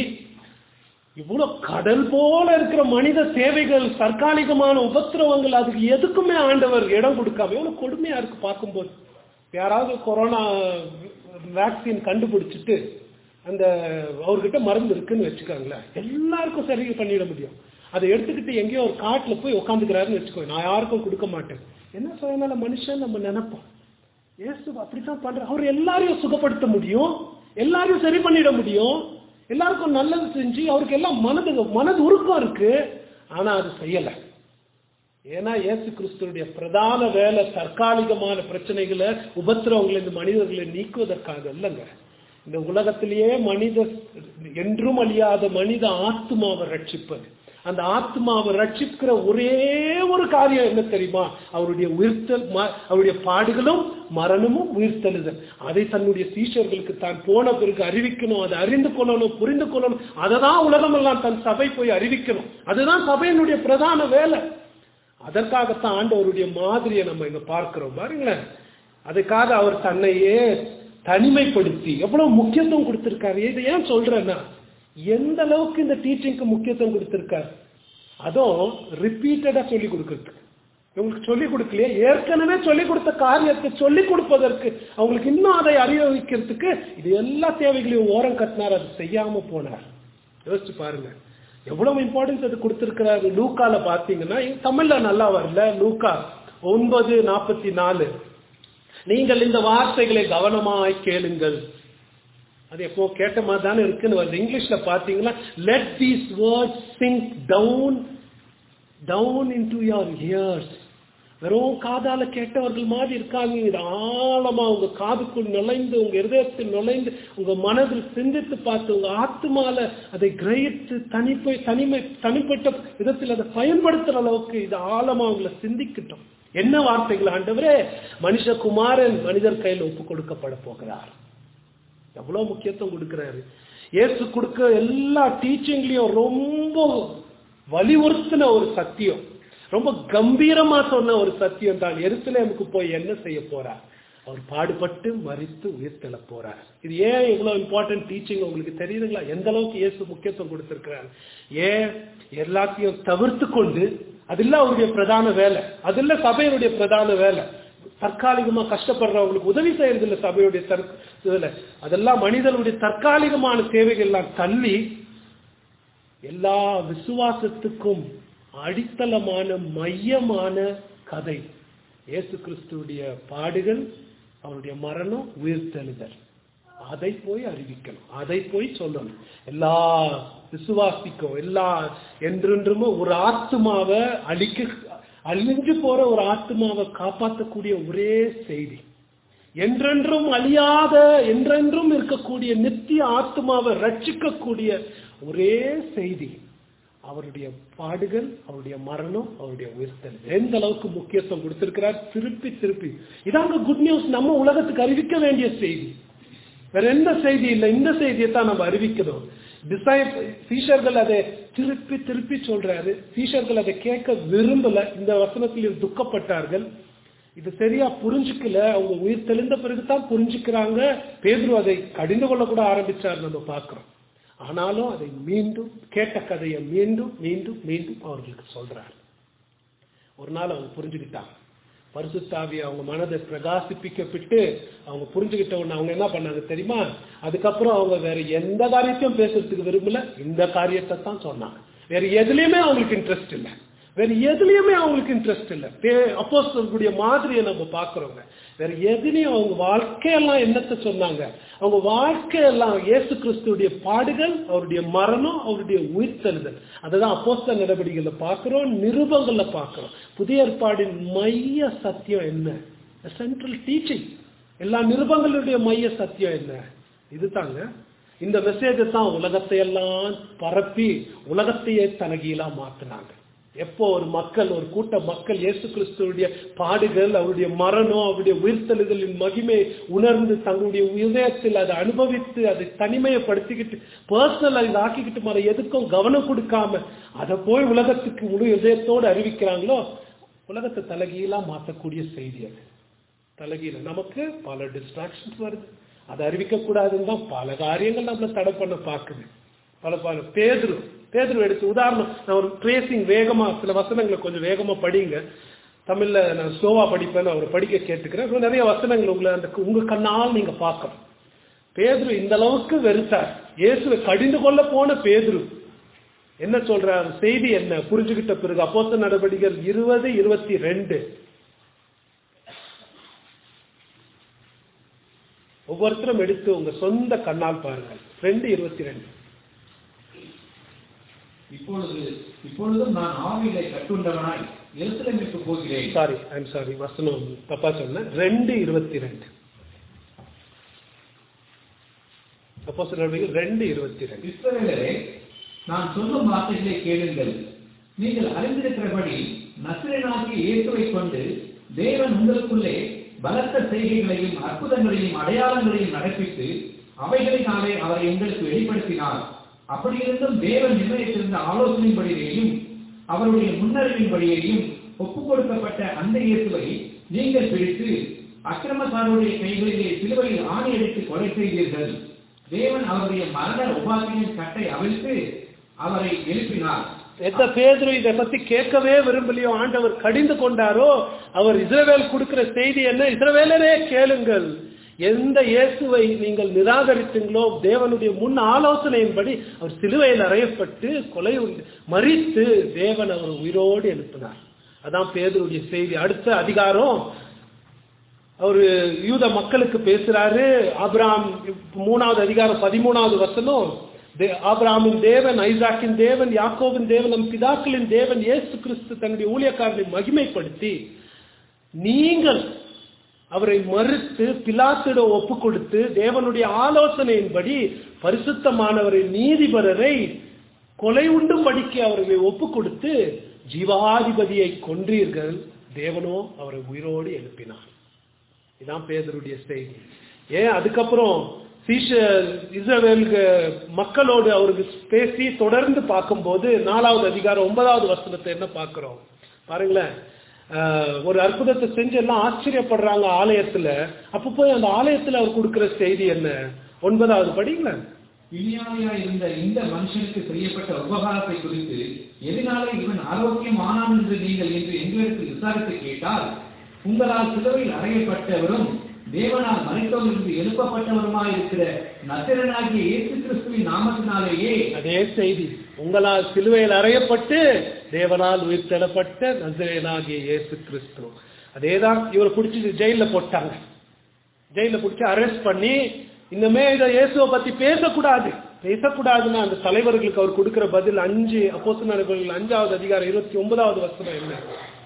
இவ்வளவு கடல் போல இருக்கிற மனித சேவைகள், தற்காலிகமான உபத்திரவங்கள், அதுக்கு எதுக்குமே ஆண்டவர் இடம் கொடுக்காம எவ்வளவு கொடுமையா இருக்கு பார்க்கும்போது. யாராவது கொரோனா வேக்சின் கண்டுபிடிச்சிட்டு அந்த அவர்கிட்ட மருந்து இருக்குன்னு வச்சுக்காங்களேன், எல்லாருக்கும் சரி பண்ணிட முடியும். அதை எடுத்துக்கிட்டு எங்கேயோ ஒரு காட்டுல போய் உட்காந்துக்கிறாருன்னு வச்சுக்கோ, நான் யாருக்கும் கொடுக்க மாட்டேன். என்ன சொன்னால மனுஷன் நம்ம நினைப்போம். இயேசு அப்படித்தான் பண்ற. அவர் எல்லாரையும் சுகப்படுத்த முடியும், எல்லாரையும் சரி பண்ணிட முடியும், எல்லாருக்கும் நல்லது செஞ்சு அவருக்கு எல்லாம் மனது மனது உருக்கம் இருக்கு. ஆனா அது செய்யல. ஏன்னா இயேசு கிறிஸ்துடைய பிரதான வேலை தற்காலிகமான பிரச்சனைகளை, உபத்திரவங்களை, இந்த மனிதர்களை நீக்குவதற்காக இல்லைங்க. இந்த உலகத்திலேயே மனித என்றும் அழியாத மனித ஆத்மாவை ரட்சிப்பது. அந்த ஆத்மாவை ரட்சிக்கிற ஒரே ஒரு காரியம் என்ன தெரியுமா? அவருடைய உயிர்த்தல், அவருடைய பாடுகளும் மரணமும் உயிர்த்தெழுதல். அதை தன்னுடைய சீஷர்களுக்கு தான் போன பிறகு அறிவிக்கணும், அதை அறிந்து கொள்ளணும், புரிந்து கொள்ளணும். அதை தான் உலகம் எல்லாம் தன் சபை போய் அறிவிக்கணும். அதுதான் சபையினுடைய பிரதான வேலை. அதற்காகத்தான் ஆண்டவருடைய மாதிரியை நம்ம இங்க பார்க்கிறோம் பாருங்களேன். அதுக்காக அவர் தன்னையே தனிமைப்படுத்தி எவ்வளவு முக்கியத்துவம் கொடுத்திருக்காரு. இதை ஏன் சொல்றேன்னா, எந்த அளவுக்கு இந்த டீச்சிங்க்கு முக்கியத்துவம் கொடுத்திருக்காரு. அதுவும் ரிப்பீட்டடா சொல்லி கொடுக்கறதுக்கு. உங்களுக்கு சொல்லிக் கொடுக்கலையே, ஏற்கனவே சொல்லிக் கொடுத்த காரியத்தை சொல்லிக் கொடுப்பதற்கு, அவங்களுக்கு இன்னும் அதை அறிய வைக்கிறதுக்கு இது எல்லா தேவைகளையும் ஓரம் கட்டினார். அது செய்யாம போனார். யோசிச்சு பாருங்க எவ்வளவு இம்பார்ட்டன்ஸ் அது கொடுத்திருக்கிறாரு. லூக்கால பாத்தீங்கன்னா, தமிழ்ல நல்லா வரல, லூக்கா ஒன்பது நாற்பத்தி நாலு நீங்கள் இந்த வார்த்தைகளை கவனமாய் கேளுங்கள். அது எப்போ கேட்ட மாதிரி தானே இருக்குன்னு வருது. இங்கிலீஷ்ல பாத்தீங்கன்னா, let these words sink down down into your ears. வெறும் காதால கேட்டவர்கள் மாதிரி இருக்காங்க. இது ஆழமா உங்க காதுக்குள் நுழைந்து, உங்க இருதயத்தில் நுழைந்து, உங்க மனதில் சிந்தித்து பார்த்து, உங்க ஆத்மால அதை கிரகித்து தனிப்பை தனிமை தனிப்பட்ட விதத்தில் அதை பயன்படுத்துற அளவுக்கு இது ஆழமா உங்களை சிந்திக்கட்டும். என்ன வார்த்தைகள் ஆண்டவரே? மனுஷகுமாரன் மனிதர் கையில் ஒப்பு கொடுக்கப்பட போகிறார். எவ்வளவு முக்கியத்துவம் கொடுக்கிறாரு. இயேசு கொடுக்க எல்லா டீச்சிங்லயும் ரொம்ப வலியுறுத்தின ஒரு சத்தியம், ரொம்ப கம்பீரமா சொன்ன ஒரு சத்தியம் தான், எருசலேமுக்கு போய் என்ன செய்ய போறார்? அவர் பாடுபட்டு மரித்து உயிர்த்தெழ போறார். இது ஏன் இவ்வளவு இம்பார்ட்டன்ட் டீச்சிங் உங்களுக்கு தெரியுதுங்களா? எந்த அளவுக்கு இயேசு முக்கியத்துவம் கொடுத்திருக்கிறார். ஏன் எல்லாத்தையும் தவிர்த்து கொண்டு, அது இல்ல அவருடைய பிரதான வேலை, அது இல்ல சபையினுடைய பிரதான வேலை. தற்காலிகமா கஷ்டப்படுறவங்களுக்கு உதவி செய்யறது இல்லை சபையுடைய தற்கொலை, அதெல்லாம் மனிதனுடைய தற்காலிகமான தேவைகள் எல்லாம் தள்ளி, எல்லா விசுவாசத்துக்கும் அடித்தளமான மையமான கதை இயேசு கிறிஸ்துடைய பாடுகள், அவருடைய மரணம், உயிர்த்தெழுதல். அதை போய் அறிவிக்கணும், அதை போய் சொல்லணும். எல்லா விசுவாசிக்கும், எல்லா என்றென்றும் ஒரு ஆத்மாவை அழிக்க, அழிஞ்சு போற ஒரு ஆத்மாவை காப்பாற்றக்கூடிய ஒரே செய்தி, என்றென்றும் அழியாத என்றென்றும் இருக்கக்கூடிய நித்திய ஆத்மாவை ரட்சிக்கக்கூடிய ஒரே செய்தி, அவருடைய பாடுகள், அவருடைய மரணம், அவருடைய உயிர்த்தல் எந்த அளவுக்கு முக்கியத்துவம் கொடுத்திருக்கிறார். திருப்பி திருப்பி இதாங்க குட் நியூஸ். நம்ம உலகத்துக்கு அறிவிக்க வேண்டிய செய்தி, வேற எந்த செய்தி இல்லை. இந்த செய்தியை தான் நம்ம அறிவிக்கணும். சீஷர்கள் அதை திருப்பி திருப்பி சொல்றாரு. சீஷர்கள் அதை கேட்க விரும்பல. இந்த வசனத்தில் துக்கப்பட்டார்கள். இது சரியா புரிஞ்சுக்கல. அவங்க உயிர் தெளிந்த பிறகுதான் புரிஞ்சுக்கிறாங்க. பேதுரு அதை கடிந்து கொள்ள கூட ஆரம்பிச்சார் நம்ம பார்க்கிறோம். ஆனாலும் அதை மீண்டும் கேட்ட கதையை மீண்டும் மீண்டும் மீண்டும் அவர்களுக்கு சொல்றாரு. ஒரு நாள் அவங்க புரிஞ்சுக்கிட்டாங்க. பரிசுத்தாவி அவங்க மனதை பிரகாசிப்பிக்கப்பட்டு அவங்க புரிஞ்சுக்கிட்ட உடனே அவங்க என்ன பண்ணாங்க தெரியுமா? அதுக்கப்புறம் அவங்க வேற எந்த காரியத்தையும் பேசுறதுக்கு விரும்பல. இந்த காரியத்தை தான் சொன்னாங்க. வேற எதுலயுமே அவங்களுக்கு இன்ட்ரெஸ்ட் இல்லை. வேற எதுலயுமே அவங்களுக்கு இன்ட்ரெஸ்ட் இல்லை. அப்போஸ்தலர்களுடைய மாதிரியை நம்ம பாக்குறோங்க. வேற எதுலயும் அவங்க வாழ்க்கையெல்லாம் என்னத்தை சொன்னாங்க? அவங்க வாழ்க்கையெல்லாம் இயேசு கிறிஸ்துடைய பாடுகள், அவருடைய மரணம், அவருடைய உயிர்த்தெழுதல். அதுதான் அப்போஸ்தல நடவடிக்கைகள்ல பாக்குறோம், நிருபங்கள்ல பாக்குறோம். புதிய ஏற்பாடின் மைய சத்தியம் என்ன? Central teaching. எல்லா நிருபங்களுடைய மைய சத்தியம் என்ன? இதுதாங்க. இந்த மெசேஜை தான் உலகத்தை எல்லாம் பரப்பி உலகத்தையே தனகீழா மாத்தினாங்க. எப்போ ஒரு மக்கள், ஒரு கூட்ட மக்கள் இயேசு கிறிஸ்துடைய பாடுகள், அவருடைய மரணம், அவருடைய உயிர்த்தெழுதலின் மகிமை உணர்ந்து தங்களுடைய இதயத்தில் அதை அனுபவித்து அதை தனிமையப்படுத்திக்கிட்டு பர்சனல் ஆக்கிக்கிட்டு மற எதுக்கும் கவனம் கொடுக்காம அதை போய் உலகத்துக்கு முழு இதயத்தோடு அறிவிக்கிறாங்களோ, உலகத்தை தலைகீழா மாற்றக்கூடிய செய்தி அது. தலைகீழ நமக்கு பல டிஸ்ட்ராக்ஷன்ஸ் வருது. அதை அறிவிக்க கூடாதுன்னு தான் பல காரியங்கள் நம்மள தடை பண்ண பார்க்குது. பல பல பேதுரு பேதுரு எடுத்து உதாரணம், நான் ஒரு ட்ரேசிங் வேகமா சில வசனங்களை கொஞ்சம் வேகமா படிங்க. தமிழ்ல நான் ஸ்லோவா படிப்பேன், அவர் படிக்க கேட்டுக்கிறேன். நிறைய வசனங்கள் உங்களை அந்த உங்க கண்ணால் நீங்க பார்க்கணும். பேதுரு இந்த அளவுக்கு வெறுத்தார். இயேசுவை கடிந்து கொள்ள போன பேதுரு என்ன சொல்றார்? செய்தி என்ன புரிஞ்சுக்கிட்ட பிறகு அப்போஸ்தலர் நடவடிக்கைகள் இருபது இருபத்தி ரெண்டு ஒவ்வொருத்தரும் எடுத்து உங்க சொந்த கண்ணால் பாருங்கள். ரெண்டு இருபத்தி ரெண்டு இப்பொழுது இப்பொழுதும் நான் ஆவியிலே கட்டுண்டவனாய் எருசலேமுக்கு போகிறேன். சாரி ஐம் சாரி வசனம் தப்பா சொன்னேன். ரெண்டு இருபத்தி ரெண்டு அப்போஸ்தலர் ரெண்டு இருபத்தி ரெண்டு இஸ்ரவேலரே, நான் சொல்லும் வார்த்தைகளை கேளுங்கள். நீங்கள் அறிந்திருக்கிறபடி நசரேயனாகிய இயேசுவை கொண்டு தேவன் உங்களுக்குள்ளே பலத்த செய்கைகளையும் அற்புதங்களையும் அடையாளங்களையும் நடப்பித்து அவைகளினாலே அவரை எங்களுக்கு வெளிப்படுத்தினார். அப்படி இருந்தும் தேவன் நிர்ணயித்திருந்த ஆலோசனையின்படியேயும் அவருடைய முன்னறிவின்படியேயும் ஒப்புக் கொடுக்கப்பட்ட அந்த இயேசுவை நீங்கள் பிடித்து அக்கிரமக்காரருடைய கைகளிலே சிலுவையில் ஆணி அடித்து கொலை செய்தீர்கள். தேவன் அவருடைய மரண உபாதியின் கட்டை அவிழ்த்து அவரை எழுப்பினார். எந்த பேதுரு இதை பத்தி கேட்கவே விரும்பலையோ, ஆண்டவர் கடிந்து கொண்டாரோ, அவர் இஸ்ரவேல் கொடுக்கிற செய்தி என்ன? இஸ்ரவேலரே கேளுங்கள். எந்த இயேசுவை நீங்கள் நிராகரித்தீங்களோ, தேவனுடைய முன் ஆலோசனையின்படி அவர் சிலுவையில் அறையப்பட்டு கொலை மரித்து தேவன் அவர் உயிரோடு எழுப்பினார். அதான் பேதுருடைய செய்தி. அடுத்த அதிகாரம் அவரு யூத மக்களுக்கு பேசுறாரு. ஆபிரகாம் மூணாவது அதிகாரம் பதிமூணாவது வசனம், ஆபிரகாமின் தேவன், ஐசாக்கின் தேவன், யாக்கோபின் தேவன், நம் பிதாக்களின் தேவன் இயேசு கிறிஸ்து தன்னுடைய ஊழியக்காரனை மகிமைப்படுத்தி நீங்கள் அவரை மறுத்து பிலாத்திடம் ஒப்பு கொடுத்து தேவனுடைய ஆலோசனையின்படி பரிசுத்தமானவரை நீதிபரரை கொலை உண்டும் படிக்க அவர்களை ஒப்பு கொடுத்து ஜீவாதிபதியை கொன்றீர்கள், தேவனோ அவரை உயிரோடு எழுப்பினார். இதான் பேதுருடைய செய்தி. ஏன் அதுக்கப்புறம் சீஷர் இஸ்ரவேல் மக்களோடு அவருக்கு பேசி தொடர்ந்து பார்க்கும்போது நாலாவது அதிகாரம் ஒன்பதாவது வசனத்தை என்ன பார்க்கிறோம் பாருங்களேன். ஒரு அற்புதத்தை செஞ்சு எல்லாம் ஆச்சரியப்படுறாங்க ஆலயத்துல. அப்ப போய் அந்த ஆலயத்துல அவர் கொடுக்கிற செய்தி என்ன? ஒன்பதாவது படிங்களேன். பிணியாளியா இருந்த இந்த மனுஷனுக்கு செய்யப்பட்ட உபகாரத்தை குறித்து எதனால இவன் ஆரோக்கியம் ஆனான் என்று நீங்கள் என்று எங்களுக்கு விசாரித்து கேட்டால், உங்களால் சிலுவையில் அறையப்பட்டவரும் தேவனால் மரித்தோரிலிருந்து எழுப்பப்பட்டவருமாய் இருக்கிற நசரேயனாகிய இயேசு கிறிஸ்துவின் நாமத்தினாலேயே. அதே செய்தி, உங்களால் சிலுவையில் அறையப்பட்டு தேவனால் உயிர்த்தெழப்பட்ட நசரேயனாகிய இயேசு கிறிஸ்து. அதேதான் இவர் பிடிச்சி ஜெயில போட்டாங்க. ஜெயில பிடிச்சி அரெஸ்ட் பண்ணி இன்னமே இதை இயேசுவை பத்தி பேசக்கூடாது பேசக்கூடாதுன்னா அந்த தலைவர்களுக்கு அவர் கொடுக்கிற பதில் அஞ்சு அப்போஸ்தலர்கள் அஞ்சாவது அதிகாரம் இருபத்தி ஒன்பதாவது வசனம் என்ன?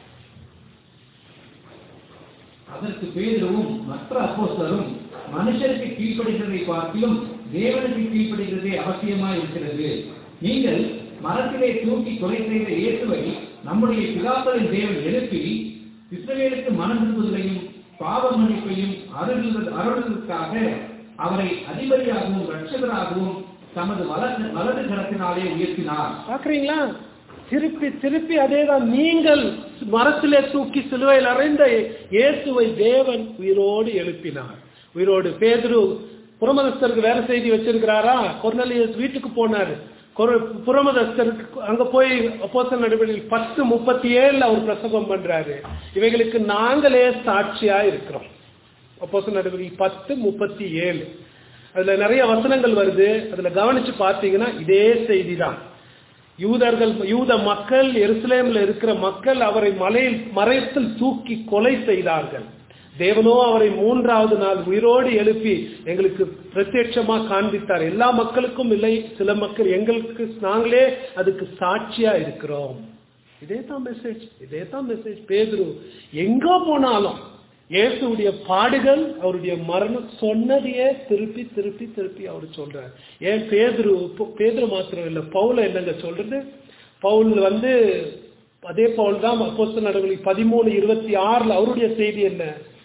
அதற்கு பேதுருவும் மற்ற அப்போஸ்தலரும், மனுஷருக்கு கீழ்ப்படுகிறதை பார்க்கிலும் தேவனுக்கு கீழ்ப்படுகிறதே அவசியமாய் இருக்கிறது. நீங்கள் மரத்திலே தூக்கி கொலை செய்த இயேசுவை நம்முடைய பிதாக்களின் தேவன் எழுப்பி இஸ்ரவேலுக்கு மனம் திரும்புதலையும் பாவ மன்னிப்பையும் அருள் அருளுக்காக அவரை அதிபதியாகவும் இரட்சகராகவும் தமது வலது வலது கரத்தினாலே உயர்த்தினார். பாக்குறீங்களா? திருப்பி திருப்பி அதேதான். நீங்கள் மரத்திலே தூக்கி சிலுவையில் அறைந்த இயேசுவை தேவன் உயிரோடு எழுப்பினார். உயிரோடு. பேதுரு புரமதஸ்தருக்கு வேற செய்தி வச்சிருக்கிறாரா? கொர்நேலியஸ் வீட்டுக்கு போனாரு. புரமதஸ்தருக்கு அங்க போய் அப்போஸ்தலர் நடவடிக்கைகள் பத்து முப்பத்தி ஏழுல அவர் பிரசங்கம் பண்றாரு. இவைகளுக்கு நாங்களே சாட்சியா இருக்கிறோம். அப்போஸ்தலர் நடவடிக்கைகள் பத்து முப்பத்தி ஏழு அதுல நிறைய வசனங்கள் வருது. அதுல கவனிச்சு பார்த்தீங்கன்னா இதே செய்தி தான். யூதர்கள் யூத மக்கள் எருசலேம்ல இருக்கிற மக்கள் அவரை மலையில் மரத்தில் தூக்கி கொலை செய்தார்கள். தேவனோ அவரை மூன்றாவது நாள் உயிரோடு எழுப்பி எங்களுக்கு பிரத்யட்சமா காண்பித்தார். எல்லா மக்களுக்கும் இல்லை, சில மக்கள் எங்களுக்கு நாங்களே அதுக்கு சாட்சியா இருக்கிறோம். இதே தான் மெசேஜ். இதே தான் மெசேஜ். பேதுரு எங்க போனாலும் இயேசுடைய பாடுகள் அவருடைய மரணம் சொன்னதையே திருப்பி திருப்பி திருப்பி அவர் சொல்றார். ஏன் பேதுரு பேதுரு மாத்திரம் இல்லை, பவுல என்னங்க சொல்றது? பவுல் வந்து அதே பவுல் தான் அப்போஸ்தலர் நடவடிக்கைகள் பதிமூணு இருபத்தி ஆறுல அவருடைய செய்தி என்ன?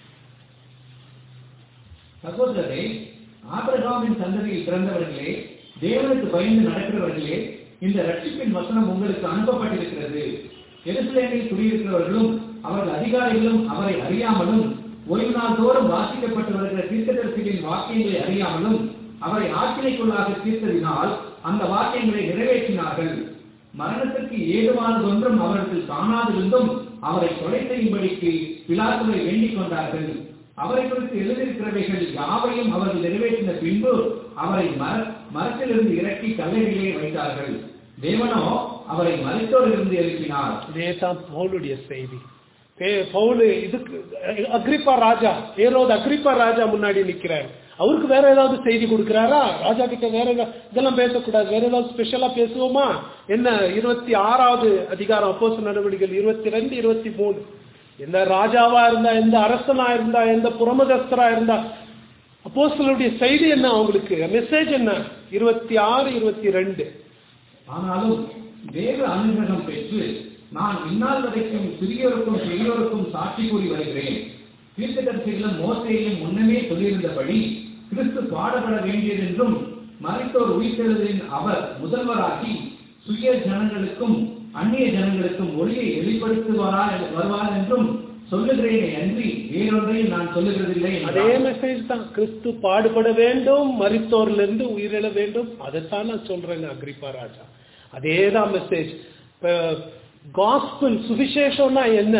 சகோதரரே, ஆபிரகாமின் சந்ததியில் பிறந்தவர்களே, தேவனுக்கு பயந்து நடக்கிறவர்களே, இந்த ரட்சிப்பின் வசனம் உங்களுக்கு அனுப்பப்பட்டிருக்கிறது. எருசலேமில் குடியிருக்கிறவர்களும் அவர்கள் அதிகாரிகளும் அவரை அறியாமலும் ஓய்வு நாள் தோறும் வாசிக்கப்பட்டு வருகிற தீர்க்கதரிசிகளின் வாக்கியங்களை அறியாமலும் அவரை ஆக்கினைக்குள்ளாக தீர்த்ததினால் அந்த வாக்கியங்களை நிறைவேற்றினார்கள். மரணத்திற்கு ஏதுவானதொன்றும் அவர்கள் காணாதிருந்தும் அவரை கொலை செய்யும்படிக்கு பிலாத்துவை வேண்டிக் கொண்டார்கள். அவரை குறித்து எழுதியிருக்கிறவைகள் யாவையும் அவர்கள் நிறைவேற்றின பின்பு அவரை மர மரத்திலிருந்து இறக்கி கல்லறையிலே வைத்தார்கள். தேவனோ அவரை மரித்தோரிலிருந்து எழுப்பினார். இதேதான் பவுலுடைய செய்தி. பவுல் இதுக்கு அக்ரிப்பா ராஜா ஏரோது அக்ரிப்பா ராஜா முன்னாடி நிக்கிறார். அவருக்கு வேற ஏதாவது செய்தி கொடுக்கிறாரா? ராஜா கிட்ட வேற இதெல்லாம் பேசக்கூடாது, வேற ஏதாவது ஸ்பெஷலா பேசுவோமா? என்ன இருபத்தி ஆறாவது அதிகாரம் அப்போஸ்தலர் நடவடிக்கைகள் இருபத்தி ரெண்டு இருபத்தி மூணு எந்த ராஜாவா இருந்தா, எந்த அரசனா இருந்தா, எந்த புரமதஸ்தரா இருந்தா அப்போஸ்தலருடைய செய்தி என்ன? அவங்களுக்கு மெசேஜ் என்ன? இருபத்தி ஆறு இருபத்தி ரெண்டு ஆனாலும் தேவ அனுகிரகம் பெற்று நான் இந்நாள் வரைக்கும் சிறியோருக்கும் பெரியோருக்கும் சாட்சி கூறி வருகிறேன். தீர்க்கதரிசிகளும் மோசேயும் முன்னமே சொல்லியிருந்தபடி கிறிஸ்து பாடுபட வேண்டியதென்றும் மரித்தோர் உயிர்த்தெழுதலின் அவர் முதல்வராகி சுய ஜனங்களுக்கும் அந்நிய ஜனங்களுக்கும் ஒளியை வெளிப்படுத்துவாரா வருவார் என்றும் சொல்லுகிறேனே அன்றி வேறொன்றையும் நான் சொல்லுகிறதில்லை. அதே மெசேஜ் தான். கிறிஸ்து பாடுபட வேண்டும், மரித்தோர்ல இருந்து உயிரிழ வேண்டும். அதைத்தான் நான் சொல்றேன் அக்ரிப்பா ராஜா. அதேதான் மெசேஜ். காஸ்பல் சுவிசேஷம்னா என்ன?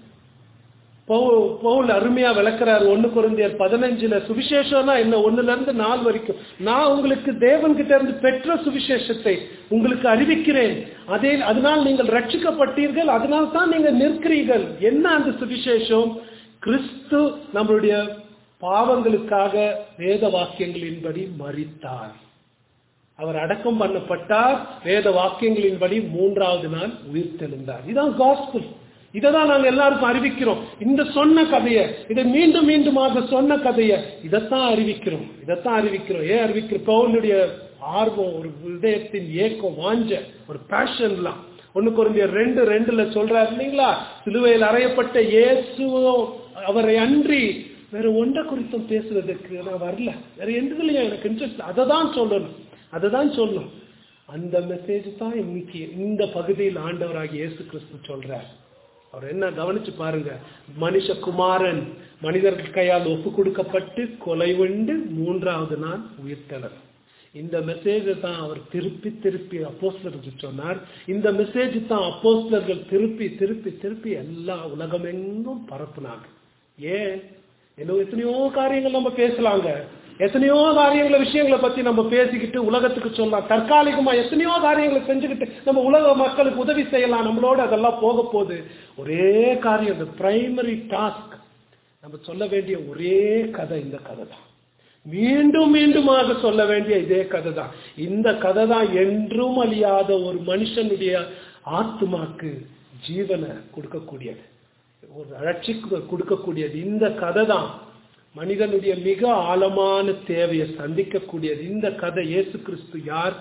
பவுல் அருமையா விளக்குறார். ஒன்னு கொரிந்தியர் பதினஞ்சுல சுவிசேஷம்னா என்ன? ஒண்ணுல இருந்து நாலு வரைக்கும் நான் உங்களுக்கு தேவன் கிட்ட இருந்து பெற்ற சுவிசேஷத்தை உங்களுக்கு அறிவிக்கிறேன். அதே அதனால் நீங்கள் ரட்சிக்கப்பட்டீர்கள், அதனால் தான் நீங்க நிற்கிறீர்கள். என்ன அந்த சுவிசேஷம்? கிறிஸ்து நம்மளுடைய பாவங்களுக்காக வேத வாக்கியங்களின்படி மரித்தார், அவர் அடக்கம் பண்ணப்பட்டார், வேத வாக்கியங்களின்படி மூன்றாவது நாள் உயிர்த்தெழுந்தார். இதுதான் காஸ்பல். இதைதான் நாங்க எல்லாருக்கும் அறிவிக்கிறோம். இந்த சொன்ன கதையை, இதை மீண்டும் மீண்டுமாக சொன்ன கதையை இதைத்தான் அறிவிக்கிறோம். இதைத்தான் அறிவிக்கிறோம். ஏன் அறிவிக்கிறோம்? பவுலுடைய ஆர்வம், ஒரு இதயத்தின் ஏக்கம், வாஞ்ச ஒரு பேஷன்லாம் ஒன்னு கொரிந்தியர் ரெண்டு ரெண்டுல சொல்றாரு இல்லைங்களா? சிலுவையில் அறையப்பட்ட இயேசுவோ அவரை அன்றி வேற ஒன்றை குறித்தும் பேசுறதுக்கு நான் வரல. வேற எதுலையும் எனக்கு இன்ட்ரெஸ்ட். அதை தான் சொல்லணும், அதை தான் சொல்லணும். அந்த மெசேஜ் தான் இன்னைக்கு இந்த பகுதியில் ஆண்டவராகிய இயேசு கிறிஸ்து சொல்றார். அவர் என்ன கவனிச்சு பாருங்க. மனுஷகுமாரன் மனிதர்கள் கையால் ஒப்பு கொடுக்கப்பட்டு கொலை உண்டு மூன்றாவது நாள் உயிர்த்தெழர். இந்த மெசேஜ் தான் அவர் திருப்பி திருப்பி அப்போஸ்தலருக்கு சொன்னார். இந்த மெசேஜ் தான் அப்போஸ்தலர்கள் திருப்பி திருப்பி திருப்பி எல்லா உலகமெங்கும் பரப்புனாங்க. ஏன்? என்ன எத்தனையோ காரியங்கள் நம்ம பேசலாங்க, எத்தனையோ காரியங்களை விஷயங்களை பத்தி நம்ம பேசிக்கிட்டு உலகத்துக்கு சொல்லலாம். தற்காலிகமா எத்தனையோ காரியங்களை செஞ்சுக்கிட்டு நம்ம உலக மக்களுக்கு உதவி செய்யலாம். நம்மளோட அதெல்லாம் போக போகுது. ஒரே காரியம், இந்த பிரைமரி டாஸ்க் நம்ம சொல்ல வேண்டிய ஒரே கதை இந்த கதை தான். மீண்டும் மீண்டுமாக சொல்ல வேண்டிய இதே கதை தான். இந்த கதை தான் என்றும் அழியாத ஒரு மனுஷனுடைய ஆத்மாக்கு ஜீவனை கொடுக்கக்கூடியது, ஒரு ரட்சிக்கு கொடுக்கக்கூடியது. இந்த கதை தான் மனிதனுடைய மிக ஆழமான தேவையை சந்திக்கக்கூடியது. இந்த கதை இயேசு கிறிஸ்து யார்,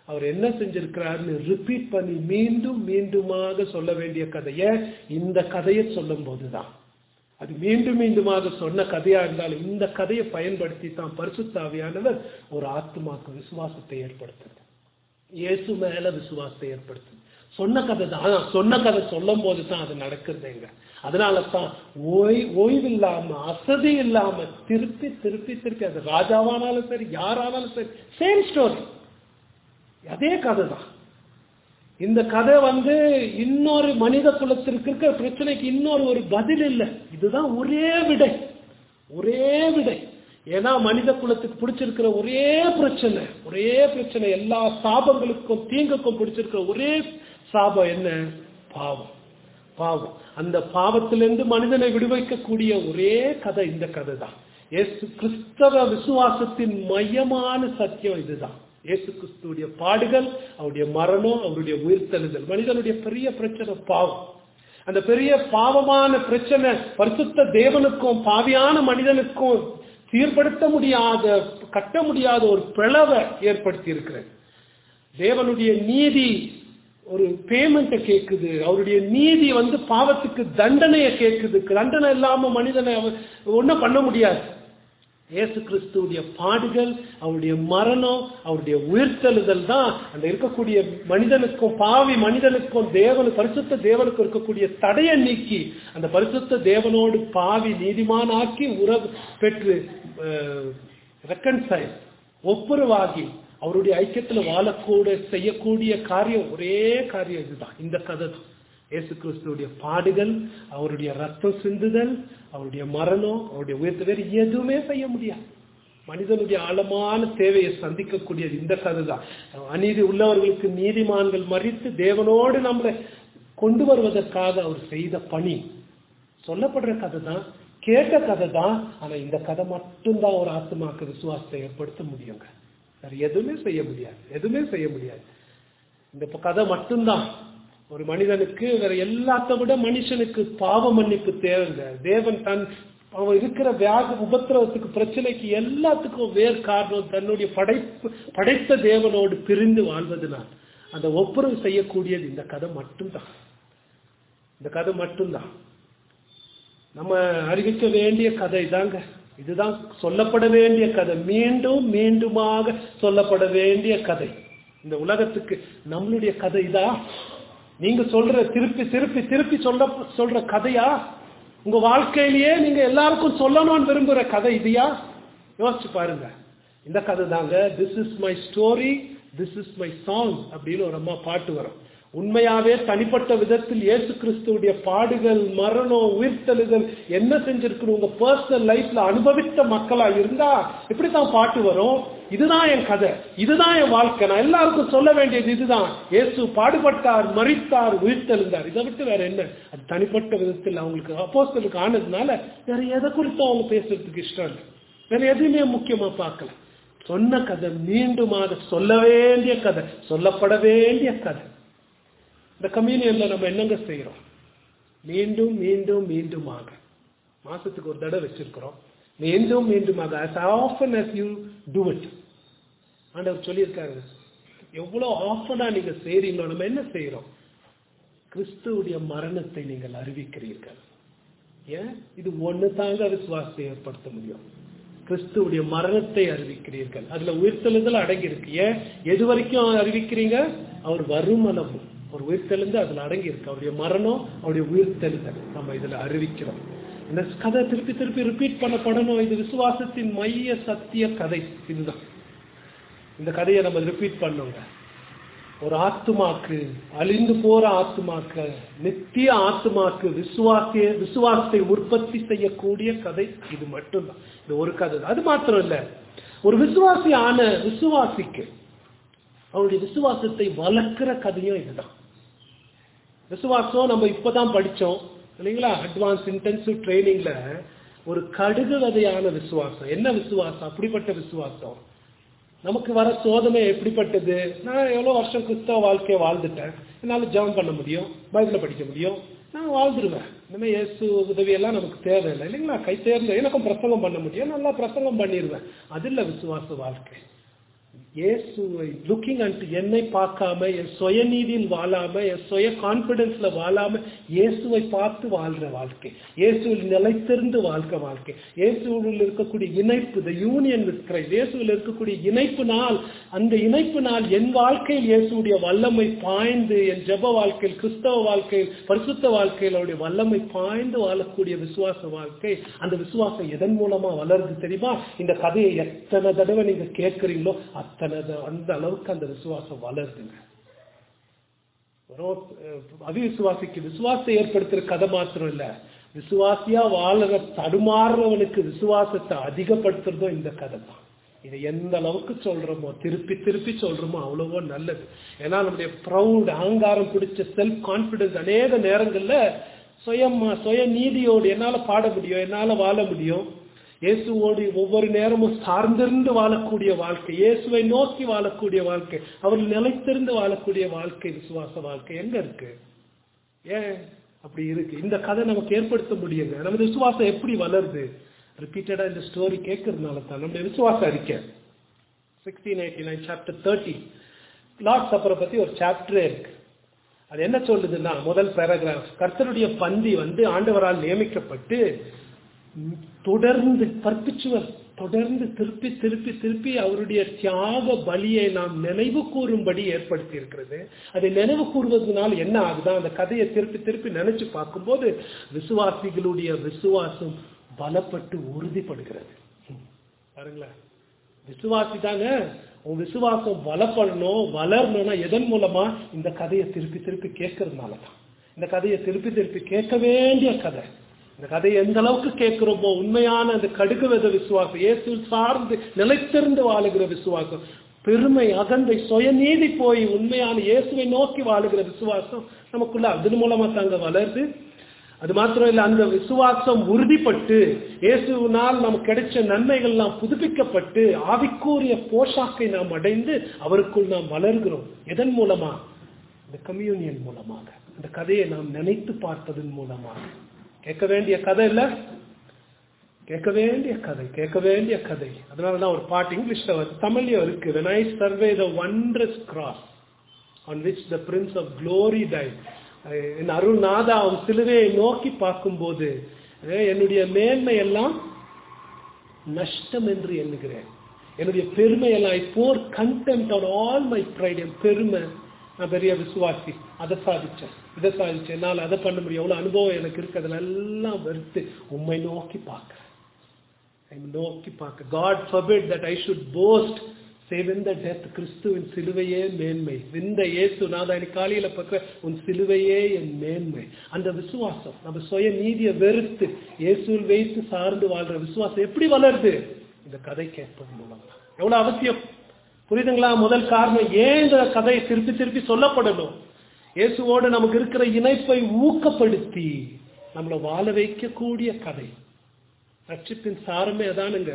அவர் என்ன செஞ்சிருக்கிறாருன்னு ரிப்பீட் பண்ணி மீண்டும் மீண்டுமாக சொல்ல வேண்டிய கதையை இந்த கதையை சொல்லும் போதுதான், அது மீண்டும் மீண்டுமாக சொன்ன கதையா இருந்தாலும் இந்த கதையை பயன்படுத்தி தான் பரிசுத்த ஆவியானவர் ஒரு ஆத்மாக்கு விசுவாசத்தை ஏற்படுத்துது, இயேசு மேல விசுவாசத்தை ஏற்படுத்துது. சொன்ன கதை தான், சொன்ன கதை சொல்லும் போது தான் அது நடக்குதுங்க. அதனால தான் ஓய் ஓய்வில்லாம அசதி இல்லாம திருப்பி திருப்பி திருப்பி, அது ராஜாவானாலும் சரி யாரானாலும் சரி சேம் ஸ்டோரி, அதே கதை தான். இந்த கதை வந்து இன்னொரு மனித குலத்திற்கு இருக்கிற பிரச்சனைக்கு இன்னொரு ஒரு பதில் இல்லை, இதுதான் ஒரே விடை, ஒரே விடை. ஏன்னா மனித குலத்துக்கு பிடிச்சிருக்கிற ஒரே பிரச்சனை, ஒரே பிரச்சனை, எல்லா சாபங்களுக்கும் தீங்குக்கும் பிடிச்சிருக்கிற ஒரே சாபம் என்ன? பாவம். பாவம். அந்த பாவத்திலிருந்து மனிதனை விடுவிக்கக்கூடிய ஒரே கதை இந்த கதை தான். இயேசு கிறிஸ்தவ விசுவாசத்தின் மையமான சத்தியம் இதுதான். இயேசு கிறிஸ்துடைய பாடுகள், அவருடைய மரணம், அவருடைய உயிர்த்தெழுதல். மனிதனுடைய பெரிய பிரச்சனை பாவம். அந்த பெரிய பாவமான பிரச்சனை பரிசுத்த தேவனுக்கும் பாவியான மனிதனுக்கும் சீர்படுத்த முடியாத, கட்ட முடியாத ஒரு பிளவை ஏற்படுத்தி இருக்கிறது. தேவனுடைய நீதி ஒரு பேமெண்ட்டை கேட்குது, அவருடைய நீதி வந்து பாவத்துக்கு தண்டனையை கேட்குது. தண்டனை இல்லாம மனிதனை ஒன்றும் பண்ண முடியாது. இயேசு கிறிஸ்துடைய பாடுகள், அவருடைய மரணம், அவருடைய உயிர்த்தெழுதல் தான் அந்த இருக்கக்கூடிய மனிதனுக்கும் பாவி மனிதனுக்கும் தேவனு பரிசுத்த தேவனுக்கும் இருக்கக்கூடிய தடையை நீக்கி அந்த பரிசுத்த தேவனோடு பாவி நீதிமான் ஆக்கி உறவு பெற்று ரெக்கன்சைல் ஒப்புரவாகி அவருடைய ஐக்கியத்துல வாழக்கூட செய்யக்கூடிய காரியம் ஒரே காரியம் இதுதான், இந்த கதை தான். இயேசு கிறிஸ்துடைய பாடுகள், அவருடைய ரத்தம் சிந்துதல், அவருடைய மரணம், அவருடைய உயர்த்த, வேறு எதுவுமே செய்ய முடியாது. மனிதனுடைய ஆழமான தேவையை சந்திக்கக்கூடியது இந்த கதை தான். அநீதி உள்ளவர்களுக்கு நீதிமான்கள் மறித்து தேவனோடு நம்மளை கொண்டு வருவதற்காக அவர் செய்த பணி சொல்லப்படுற கதை தான், கேட்ட கதை தான். ஆனா இந்த கதை மட்டும்தான் ஒரு ஆத்மாக்கு விசுவாசத்தை ஏற்படுத்த முடியுங்க. வேற எதுவுமே செய்ய முடியாது, எதுவுமே செய்ய முடியாது. இந்த கதை மட்டும்தான் ஒரு மனிதனுக்கு, வேற எல்லாத்த விட மனுஷனுக்கு பாவ மன்னிப்பு தேவைங்க. தேவன் தன் அவன் இருக்கிற வியாக உபத்திரவத்துக்கு பிரச்சனைக்கு எல்லாத்துக்கும் வேறு காரணம் தன்னுடைய படைப்பு படைத்த தேவனோடு பிரிந்து வாழ்வதனால் அந்த ஒப்புரவு செய்யக்கூடியது இந்த கதை மட்டும்தான். இந்த கதை மட்டும்தான் நம்ம அறிவிக்க வேண்டிய கதை தாங்க. இதுதான் சொல்லப்பட வேண்டிய கதை, மீண்டும் மீண்டுமாக சொல்லப்பட வேண்டிய கதை. இந்த உலகத்துக்கு நம்மளுடைய கதை இதா? நீங்க சொல்ற திருப்பி திருப்பி திருப்பி சொல்ல சொல்ற கதையா? உங்க வாழ்க்கையிலேயே நீங்க எல்லாருக்கும் சொல்லணும்னு விரும்புற கதை இதுயா? யோசிச்சு பாருங்க. இந்த கதை தாங்க. This is my story, this is my song அப்படின்னு ஒரு அம்மா பாட்டு வரும். உண்மையாவே தனிப்பட்ட விதத்தில் இயேசு கிறிஸ்துடைய பாடுகள், மரணம், உயிர்த்தெழுதல் என்ன செஞ்சிருக்கணும் உங்க பர்சனல் லைஃப்ல அனுபவித்த மக்களா இருந்தா இப்படித்தான் பாட்டு வரும். இதுதான் என் கதை, இதுதான் என் வாழ்க்கை, நான் எல்லாருக்கும் சொல்ல வேண்டியது இதுதான். இயேசு பாடுபட்டார், மரித்தார், உயிர்த்தெழுந்தார். இதை விட்டு வேற என்ன? அது தனிப்பட்ட விதத்தில் அவங்களுக்கு அப்போஸ்தலருக்கு ஆனதுனால வேற எதை குறித்து அவங்க பேசுறதுக்கு இஷ்டம் இல்லை, வேற எதுவுமே முக்கியமா பார்க்கல. சொன்ன கதை மீண்டுமாக சொல்ல வேண்டிய கதை, சொல்லப்பட வேண்டிய கதை. இந்த கம்யூனியன்ல நம்ம என்னங்க செய்யறோம்? மீண்டும் மீண்டும் மீண்டுமாக மாசத்துக்கு ஒரு தடவை வச்சிருக்கிறோம். மீண்டும் மீண்டுமாக as often as you do it. ஆண்டவர் சொல்லியிருக்காரு, எவ்வளவு ஆஃபனா நீங்க செய்றீங்களோ. நம்ம என்ன செய்யறோம்? கிறிஸ்துவுடைய மரணத்தை நீங்கள் அறிவிக்கிறீர்கள். ஏன்? இது ஒண்ணு தாங்க விசுவாசத்தை ஏற்படுத்த முடியும். கிறிஸ்துவுடைய மரணத்தை அறிவிக்கிறீர்கள், அதுல உயிர்த்தெழுதல் அடங்கி இருக்கு. ஏன்? எது வரைக்கும் அறிவிக்கிறீங்க? அவர் வருமனமும் ஒரு உயிர்த்தெழுந்து அதுல அடங்கி இருக்கு. அவருடைய மரணம், அவருடைய உயிர்த்தெழுதல் நம்ம இதுல அறிவிக்கிறோம். இந்த கதை திருப்பி திருப்பி ரிப்பீட் பண்ணப்படணும். இது விசுவாசத்தின் மைய சத்திய கதை. இதுதான் இந்த கதையை நம்ம ரிப்பீட் பண்ணுங்க. ஒரு ஆத்துமாக்கு, அழிந்து போற ஆத்துமாக்கு, நித்திய ஆத்துமாக்கு விசுவாசிய விசுவாசத்தை உற்பத்தி செய்யக்கூடிய கதை இது மட்டும்தான். இது ஒரு கதை. அது மாத்திரம் இல்ல, ஒரு விசுவாசி ஆன விசுவாசிக்கு அவருடைய விசுவாசத்தை வளர்க்கிற கதையும் இதுதான். விசுவாசம் நம்ம இப்பதான் படிச்சோம் இல்லைங்களா? அட்வான்ஸ் இன்டென்சிவ் ட்ரைனிங்ல ஒரு கடுகு விதையான விசுவாசம். என்ன விசுவாசம்? அப்படிப்பட்ட விசுவாசம். நமக்கு வர சோதனை எப்படிப்பட்டது? நான் எவ்வளவு வருஷம் கிறிஸ்தவ வாழ்க்கையை வாழ்ந்துட்டேன், என்னால ஜெபம் பண்ண முடியும், பைபிளை படிக்க முடியும், நான் வாழ்ந்துருவேன். இனிமேல் இயேசு உதவியெல்லாம் நமக்கு தேவையில்லை இல்லைங்களா? கை தேர்ந்த எனக்கும் பிரசங்கம் பண்ண முடியும், நல்லா பிரசங்கம் பண்ணிடுவேன். அது இல்லை விசுவாச வாழ்க்கை. இயேசுவை லுக்கிங் அண்ட் என்னை பார்க்காம, என் சுயநீதியில் வாழாம, என் சுய கான்பிடன்ஸ்ல வாழாம, இயேசுவை பார்த்து வாழ்ற வாழ்க்கை, இயேசுவில் நிலைத்திருந்து வாழ்க்கை வாழ்க்கை, இயேசுவில் இருக்கக்கூடிய இணைப்பு, த யூனியன் வித் கிரைஸ்ட், இயேசுவில் இருக்கக்கூடிய இணைப்பினால், அந்த இணைப்பினால் என் வாழ்க்கையில் இயேசுடைய வல்லமை பாய்ந்து, என் ஜெப வாழ்க்கையில், கிறிஸ்தவ வாழ்க்கையில், பரிசுத்த வாழ்க்கையில் அவருடைய வல்லமை பாய்ந்து வாழக்கூடிய விசுவாச வாழ்க்கை. அந்த விசுவாசம் எதன் மூலமா வளருது தெரியுமா? இந்த கதையை எத்தனை தடவை நீங்க கேட்கிறீங்களோ அந்த அளவுக்கு அந்த விசுவாசம் வளருதுங்க. அவிசுவாசிக்கு விசுவாசத்தை ஏற்படுத்துற கதை மாத்திரம் இல்ல, விசுவாசியா வாழற தடுமாறுறவனுக்கு விசுவாசத்தை அதிகப்படுத்துறதும் இந்த கதை தான். இதை எந்த அளவுக்கு சொல்றோமோ, திருப்பி திருப்பி சொல்றோமோ அவ்வளவோ நல்லது. ஏன்னா நம்முடைய ப்ரௌட், அகங்காரம் பிடிச்ச செல்ஃப் கான்பிடன்ஸ் அநேக நேரங்கள்ல சுயமா சுய நீதியோடு என்னால பாட முடியும், என்னால வாழ முடியும், இயேசுவோடு ஒவ்வொரு நேரமும் சார்ந்திருந்து வாழக்கூடிய வாழ்க்கை, இயேசுவை நோக்கி வாழக்கூடிய வாழ்க்கை, அவர் நிலைத்திருந்து வாழக்கூடிய வாழ்க்கை, விசுவாச வாழ்க்கை எங்க இருக்கு? ஏன் அப்படி இருக்கு? இந்த கதை நமக்கு ஏற்படுத்த முடியுங்க. நமது விசுவாசம் எப்படி வளருது? ரிப்பீட்டடா இந்த ஸ்டோரி கேட்கறதுனால தான் நம்முடைய விசுவாசம் அறிக்கை sixteen eighty nine chapter thirty Lord சப்பரை பத்தி ஒரு சாப்டரே இருக்கு. அது என்ன சொல்லுதுன்னா, முதல் பேராகிராஃப், கர்த்தருடைய பந்தி வந்து ஆண்டவரால் நியமிக்கப்பட்டு தொடர்ந்து பர்பிச்சுவல், தொடர்ந்து திருப்பி திருப்பி திருப்பி அவருடைய தியாக பலியை நாம் நினைவு கூறும்படி ஏற்படுத்தி இருக்கிறது. அதை நினைவு கூறுவதனால் என்ன ஆகுதா? அந்த கதையை திருப்பி திருப்பி நினைச்சு பார்க்கும்போது விசுவாசிகளுடைய விசுவாசம் பலப்பட்டு உறுதிப்படுகிறது. பாருங்களேன், விசுவாசி தாங்க. உன் விசுவாசம் பலப்படணும், வளரணும்னா எதன் மூலமா? இந்த கதையை திருப்பி திருப்பி கேட்கறதுனாலதான். இந்த கதையை திருப்பி திருப்பி கேட்க வேண்டிய கதை. இந்த கதையை எந்த அளவுக்கு கேட்கிறோமோ, உண்மையான அந்த கடுகு வித விசுவாசம், இயேசு சார்ந்து நிலைத்திருந்து வாழுகிற விசுவாசம், பெருமை, அகந்தை, சுயநீதி போய் உண்மையான இயேசுவை நோக்கி வாழுகிற விசுவாசம் நமக்குள்ள அதன் மூலமா தாங்க வளருது. அது மாத்திரம் இல்ல, அந்த விசுவாசம் உறுதிப்பட்டு இயேசுவினால் நமக்கு கிடைச்ச நன்மைகள் நாம் புதுப்பிக்கப்பட்டு ஆவிக்குரிய போஷாக்கை நாம் அடைந்து அவருக்குள் நாம் வளர்கிறோம். எதன் மூலமா? இந்த கம்யூனியன் மூலமாக, இந்த கதையை நாம் நினைத்து பார்ப்பதன் மூலமாக. கேட்க வேண்டிய கதை இல்ல, கேட்க வேண்டிய கதை, கேட்க வேண்டிய கதை. அதனாலதான் ஒரு பாட்டு இங்கிலீஷ்ல தமிழ்லயும் இருக்கு. When I survey the wondrous cross on which the Prince of Glory died. என் அருள்நாதா அவன் சிலுவையை நோக்கி பார்க்கும் போது என்னுடைய மேன்மை எல்லாம் நஷ்டம் என்று எண்ணுகிறேன். என்னுடைய பெருமை எல்லாம், I pour contempt on all my pride. என் பெருமை, நான் பெரிய விசுவாசி, அதை சாதிச்சேன், இதை சாதிச்சேன், என்னால் அதை பண்ண முடியும், எவ்வளவு அனுபவம் எனக்கு இருக்கு, அதெல்லாம் வெறுத்து உம்மை நோக்கி பார்க்கிறேன், நோக்கி பார்க்க. God forbid that I should boast save in the death. கிறிஸ்துவின் சிலுவையே மேன்மை. இந்த இயேசு நான் எனக்கு காலையில பார்க்க உன் சிலுவையே என் மேன்மை. அந்த விசுவாசம், நம்ம சுய நீதியை வெறுத்து இயேசுவில் வைத்து சார்ந்து வாழ்ற விசுவாசம் எப்படி வளருது? இந்த கதை கேட்பது மூலம். எவ்வளவு அவசியம் புரியுதுங்களா? முதல் காரணம், ஏன் இந்த கதை திருப்பி திருப்பி சொல்லப்படணும்? இயேசுவோடு நமக்கு இருக்கிற இணைப்பை ஊக்கப்படுத்தி நம்மளை வாழ வைக்கக்கூடிய கதை. ரட்சிப்பின் சாரமே அதானுங்க.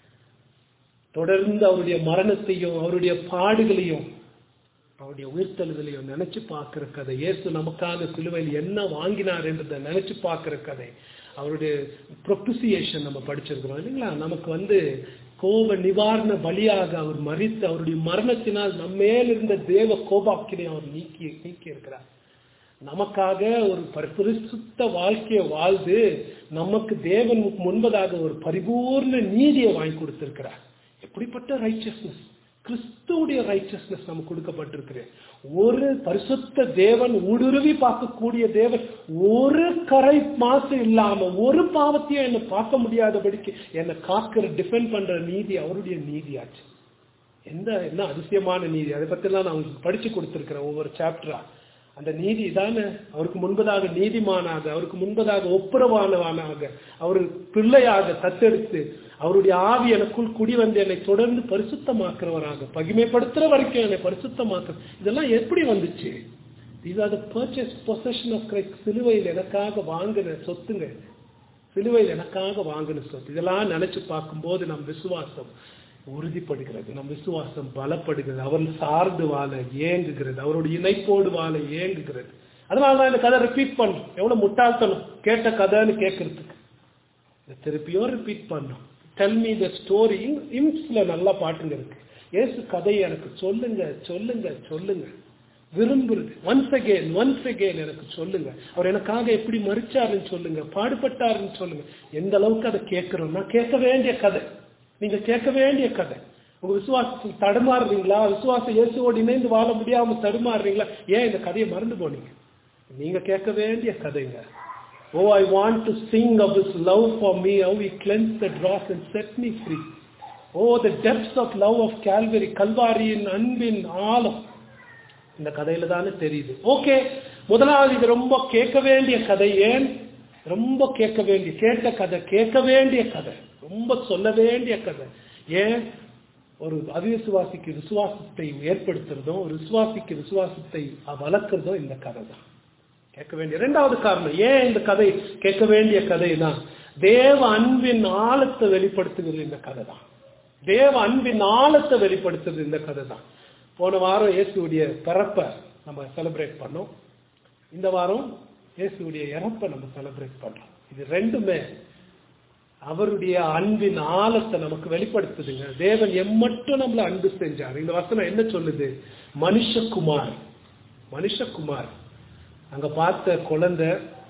தொடர்ந்து அவருடைய மரணத்தையும் அவருடைய பாடுகளையும் அவருடைய உயிர்த்தெழுதலையும் நினைச்சு பார்க்கிற கதை. இயேசு நமக்காக சிலுவையில் என்ன வாங்கினார் என்றதை நினைச்சு பார்க்கிற கதை. அவருடைய ப்ரொபிசியேஷன் நம்ம படிச்சிருக்கிறோம் இல்லைங்களா? நமக்கு வந்து கோப நிவாரண பலியாக அவர் மரித்து அவருடைய மரணத்தினால் நம்மேல் இருந்த தேவ கோபாக்கினை அவர் நீக்கி நீக்கி இருக்கிறார். நமக்காக ஒரு பரிசுத்த வாழ்க்கையை வாழ்ந்து நமக்கு தேவன் முன்பதாக ஒரு பரிபூர்ண நீதியை வாங்கி கொடுத்திருக்கிறார். எப்படிப்பட்ட ரைச்சஸ்னஸ்! கிறிஸ்துவுடைய ரைச்சஸ்னஸ் நமக்கு கொடுக்கப்பட்டிருக்கிறது. ஒரு பரிசுத்த தேவன், ஊடுருவி பார்க்கக்கூடிய தேவன், ஒரு கரை மாசு இல்லாம ஒரு பாவத்தையும் என்னை பார்க்க முடியாதபடிக்கு என்னை காக்கிற, டிஃபெண்ட் பண்ற நீதி அவருடைய நீதியாச்சு. எந்த என்ன அதிசயமான நீதி! அதை பத்தி எல்லாம் நான் படிச்சு கொடுத்திருக்கிறேன் ஒவ்வொரு சாப்டரா. அந்த நீதி தானே அவருக்கு முன்பதாக நீதிமானாக, அவருக்கு முன்பதாக ஒப்புரவானவானாக, அவர் பிள்ளையாக தத்தெடுத்து அவருடைய ஆவி எனக்குள் குடி வந்து என்னை தொடர்ந்து பரிசுத்தமாக்குறவராக, பகிமைப்படுத்துற வரைக்கும் என்னை பரிசுத்தமாக்குற. இதெல்லாம் எப்படி வந்துச்சு? These are the purchased possession of Christ. சிலுவையில் எனக்காக வாங்கின சொத்துங்க, சிலுவையில் எனக்காக வாங்கின சொத்து. இதெல்லாம் நினைச்சு பார்க்கும்போது நம் விசுவாசம் உறுதிப்படுகிறது, நம் விசுவாசம் பலப்படுகிறது, அவர் சார்ந்து வாழ ஏங்குகிறது, அவருடைய இணைப்போடு வாழ ஏங்குகிறது. அதனாலதான் இந்த கதை ரிப்பீட் பண்ணும். எவ்வளவு முட்டாள்தனம் கேட்ட கதைன்னு கேட்கறதுக்கு. திருப்பியும் ரிப்பீட் பண்ணும். Tell me the story. இம்ஸ்ல நல்லா பாட்டுங்க இருக்கு. இயேசு கதையை எனக்கு சொல்லுங்க சொல்லுங்க சொல்லுங்க விரும்புறது. ஒன்ஸ் அகேன் ஒன்ஸ் அகேன் எனக்கு சொல்லுங்க. அவர் எனக்காக எப்படி மரிச்சாருன்னு சொல்லுங்க, பாடுபட்டாருன்னு சொல்லுங்க. எந்த அளவுக்கு அதை கேட்கிறோம்னா கேட்க வேண்டிய கதை, நீங்க கேட்க வேண்டிய கதை. உங்க விசுவாசத்தில் தடுமாறுறீங்களா? விசுவாசம் இயேசுவோடு இணைந்து வாழ முடியாம தடுமாறுறீங்களா? ஏன் இந்த கதையை மறந்து போனீங்க? நீங்க கேட்க வேண்டிய கதைங்க. Oh, I want to sing of his love for me, how he cleansed the dross and set me free. Oh, the depths of love of Calvary, கல்வாரியின் அன்பின் ஆழம் இந்த கதையில தானே தெரியுது. ஓகே, முதலாவது இது ரொம்ப கேட்க வேண்டிய கதை. ஏன் ரொம்ப கேட்க வேண்டிய கேட்ட கதை, கேட்க வேண்டிய கதை, ரொம்ப சொல்ல வேண்டிய கதை. ஏன்? ஒரு அவிசுவாசிக்கு விசுவாசத்தை ஏற்படுத்துறதும் ஒரு விசுவாசிக்கு விசுவாசத்தை வளர்க்கிறதும் இந்த கதை தான். கேட்க வேண்டிய இரண்டாவது காரணம் ஏன் இந்த கதை கேட்க வேண்டிய கதைனா, தேவ அன்பின் ஆழத்தை வெளிப்படுத்துகிறது இந்த கதை தான். தேவ அன்பின் ஆழத்தை வெளிப்படுத்துறது இந்த கதை தான். போன வாரம் இயேசுடைய பிறப்பை நம்ம செலிப்ரேட் பண்ணோம். இந்த வாரம் இயேசுடைய இறப்பை நம்ம செலிப்ரேட் பண்றோம். இது ரெண்டுமே அவருடைய அன்பின் ஆழத்தை நமக்கு வெளிப்படுத்துதுங்க. தேவன் எம்மட்டும் நம்மளை அன்பு செஞ்சார். இந்த வசனம் என்ன சொல்லுது? மனுஷகுமார், மனுஷகுமார். அங்க பார்த்த குழந்தை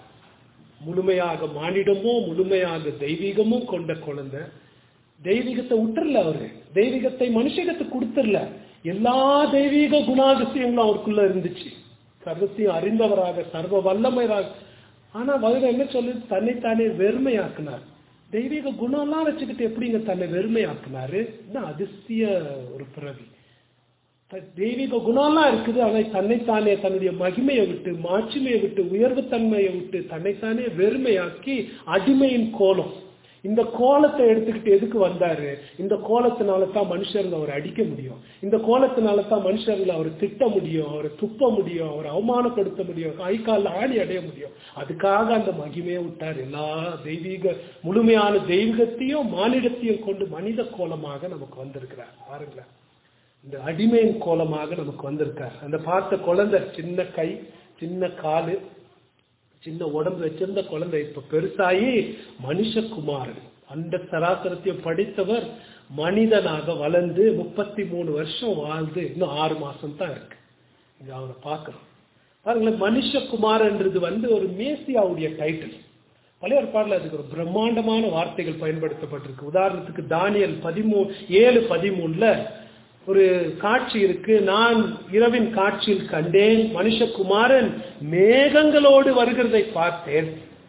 முழுமையாக மானிடமும் முழுமையாக தெய்வீகமும் கொண்ட குழந்தை. தெய்வீகத்தை விட்டுறல, அவரு தெய்வீகத்தை மனுஷகத்தை கொடுத்துடல. எல்லா தெய்வீக குணாதிசயங்களும் அவருக்குள்ள இருந்துச்சு. சர்வத்தையும் அறிந்தவராக சர்வ வல்லமையாக. ஆனா வகுத என்ன சொல்லுது? தன்னைத்தானே வெறுமையாக்குனார். தெய்வீக குணம்லாம் வச்சுக்கிட்டு எப்படிங்க தன்னை வெறுமையாக்குனாரு? அதிசய ஒரு பிறவி. தெய்வீக குணம்லாம் இருக்குது, ஆனா தன்னைத்தானே தன்னுடைய மகிமையை விட்டு மாட்சிமையை விட்டு உயர்வு தன்மையை விட்டு தன்னைத்தானே வெறுமையாக்கி அடிமையின் கோலம். இந்த கோலத்தை எடுத்துக்கிட்டு எதுக்கு வந்தாரு? இந்த கோலத்தினால தான் மனுஷர்கள் அவரை அடிக்க முடியும், இந்த கோலத்தினால தான் மனுஷர்கள் அவரை திட்ட முடியும், அவரை துப்ப முடியும், அவரை அவமானப்படுத்த முடியும், கை காலில் ஆணி அடைய முடியும். அதுக்காக அந்த மகிமையை விட்டார். எல்லா தெய்வீக முழுமையான தெய்வீகத்தையும் மானிடத்தையும் கொண்டு மனித கோலமாக நமக்கு வந்திருக்கிறார். பாருங்களேன், இந்த அடிமையின் கோலமாக நமக்கு வந்திருக்கார். அந்த பார்த்த குழந்தை சின்ன கை சின்ன காலு சின்ன உடம்பு வச்சிருந்த குழந்தை இப்ப பெருசாயி மனுஷகுமாரன், அந்த சராசரத்தையும் படித்தவர் மனிதனாக வளர்ந்து முப்பத்தி மூணு வருஷம் வாழ்ந்து இன்னும் ஆறு மாசம் தான் இருக்கு. இங்க அவரை பார்க்கிறோம். பாருங்களேன், மனுஷகுமாரன்றது வந்து ஒரு மேசியாவுடைய டைட்டில். பழைய ஏற்பாடுல அதுக்கு ஒரு பிரம்மாண்டமான வார்த்தைகள் பயன்படுத்தப்பட்டிருக்கு. உதாரணத்துக்கு தானியல் பதிமூணு ஏழு பதிமூணுல ஒரு காட்சி இருக்கு. நான் இரவின் காட்சியில் கண்டேன், மனுஷகுமாரன் மேகங்களோடு வருகிறதை பார்த்தேன்.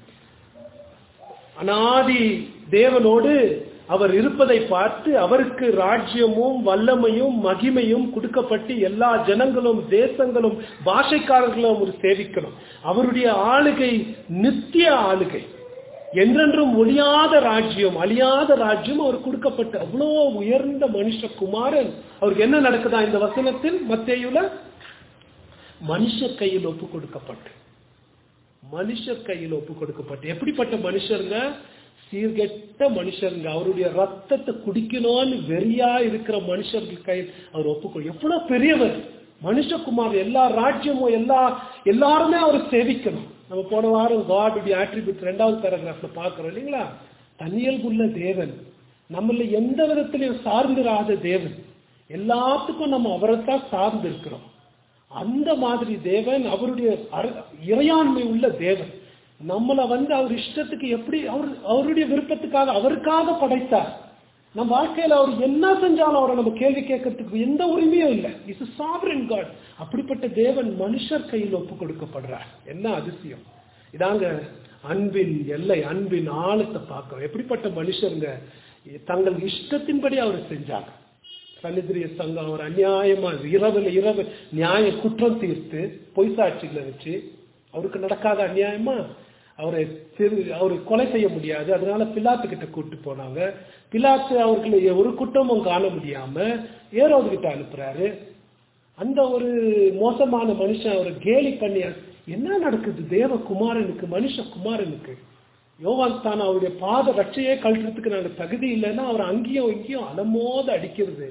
அனாதி தேவனோடு அவர் இருப்பதை பார்த்து அவருக்கு ராஜ்யமும் வல்லமையும் மகிமையும் கொடுக்கப்பட்டு எல்லா ஜனங்களும் தேசங்களும் பாஷைக்காரர்களும் ஒரு சேவிக்கணும். அவருடைய ஆளுகை நித்திய ஆளுகை, என்றென்றும் ஒழியாத ராஜ்யம், அழியாத ராஜ்யம் அவர் கொடுக்கப்பட்ட அவ்வளோ உயர்ந்த மனுஷகுமாரன். அவருக்கு என்ன நடக்குதா இந்த வசனத்தில்? மத்தேயுல மனுஷ கையில் ஒப்பு கொடுக்கப்பட்டு மனுஷ கையில் ஒப்பு கொடுக்கப்பட்டு எப்படிப்பட்ட மனுஷருங்க? சீர்கெட்ட மனுஷருங்க. அவருடைய ரத்தத்தை குடிக்கணும்னு வெறியா இருக்கிற மனுஷர்கள் கையில் அவர் ஒப்புக்கொடு. எவ்வளவு பெரியவர் மனுஷகுமார். எல்லா ராஜ்யமும் எல்லா எல்லாருமே அவர் சேவிக்கணும். நம்ம போன வாரம் காடுடைய ஆட்ரிபியூட் ரெண்டாவது பேராகிராஃப்ல பாக்குறோம் இல்லைங்களா? தன்னியல்புள்ள தேவன், நம்மள எந்த விதத்திலையும் சார்ந்திராத தேவன், எல்லாத்துக்கும் நம்ம அவரைத்தான் சார்ந்து இருக்கிறோம். அந்த மாதிரி தேவன், அவருடைய இறையாண்மை உள்ள தேவன், நம்மளை வந்து அவர் இஷ்டத்துக்கு எப்படி அவர் அவருடைய விருப்பத்துக்காக அவருக்காக படைத்தார். நம்ம வாழ்க்கையில அவர் என்ன செஞ்சாலும் அவரை நம்ம கேள்வி கேட்கறதுக்கு எந்த உரிமையும் இல்லை. Is a sovereign God. அப்படிப்பட்ட தேவன் மனுஷர் கையில் ஒப்பு கொடுக்கப்படுறார். என்ன அதிசயம்! இதாங்க அன்பின் எல்லை, அன்பின் ஆழத்தை பார்க்கிறோம். எப்படிப்பட்ட மனுஷருங்க தங்கள் இஷ்டத்தின்படி அவர் செஞ்சாங்க. சன்னிதிரிய சங்கம் அவர் அநியாயமா இரவுல இரவு நியாய குற்றம் தீர்த்து பொய் சாட்சிகளை வச்சு அவருக்கு நடக்காத அநியாயமா அவரை அவரை கொலை செய்ய முடியாது. அதனால பிலாத்து கிட்ட கூட்டு போனாங்க. பிலாத்து அவர்களை ஒரு குற்றமும் காண முடியாம ஏரோது கிட்ட அனுப்புறாரு. அந்த ஒரு மோசமான மனுஷன் அவரை கேலி பண்ணி என்ன நடக்குது தேவகுமாரனுக்கு, மனுஷ குமாரனுக்கு? யோவான் தான் அவருடைய பாத ரட்சையே கழட்டுறதுக்கு நாங்க தகுதி இல்லைன்னா அவர் அங்கேயும் இங்கேயும் அலமோத அடிக்கிறது.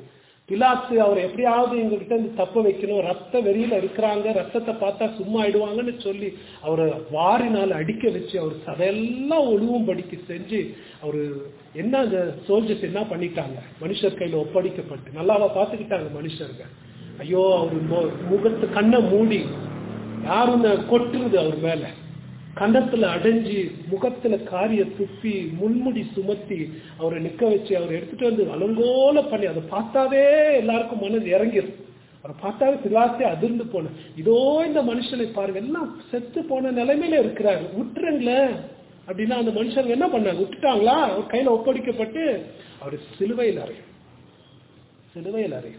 பிலாத்து அவர் எப்படியாவது எங்ககிட்ட இருந்து தப்ப வைக்கணும், ரத்த வெறியில இருக்கிறாங்க, ரத்தத்தை பார்த்தா சும்மா ஆயிடுவாங்கன்னு சொல்லி அவரை வாரினால் அடிக்க வச்சு அவர் சதையெல்லாம் ஒழுவும்படிக்கு செஞ்சு அவரு என்ன அந்த சோல்ஜர்ஸ் என்ன பண்ணிட்டாங்க, மனுஷர் கையில ஒப்படைக்கப்பட்டு நல்லாவா பார்த்துக்கிட்டாங்க மனுஷர்கள். ஐயோ அவரு முகத்து கண்ணை மூடி யாரும் கொட்டுறது அவர் மேல, கண்டத்துல அடைஞ்சு முகத்துல காரிய துப்பி முள்முடி சுமத்தி அவரை நிக்க வச்சு அவரை எடுத்துட்டு வந்து அலங்கோல பண்ணி அதை பார்த்தாவே எல்லாருக்கும் மனது இறங்கிடும். அவரை பார்த்தாவே பிலாத்தே அதிர்ந்து போன, இதோ இந்த மனுஷனை பாருங்க எல்லாம் செத்து போன நிலைமையில இருக்கிறாரு, விட்டுருங்களேன் அப்படின்னா அந்த மனுஷங்க என்ன பண்ணாங்க, விட்டுட்டாங்களா? அவர் கையில ஒப்படைக்கப்பட்டு அவர் சிலுவையில் அறையும் சிலுவையில் அறையும்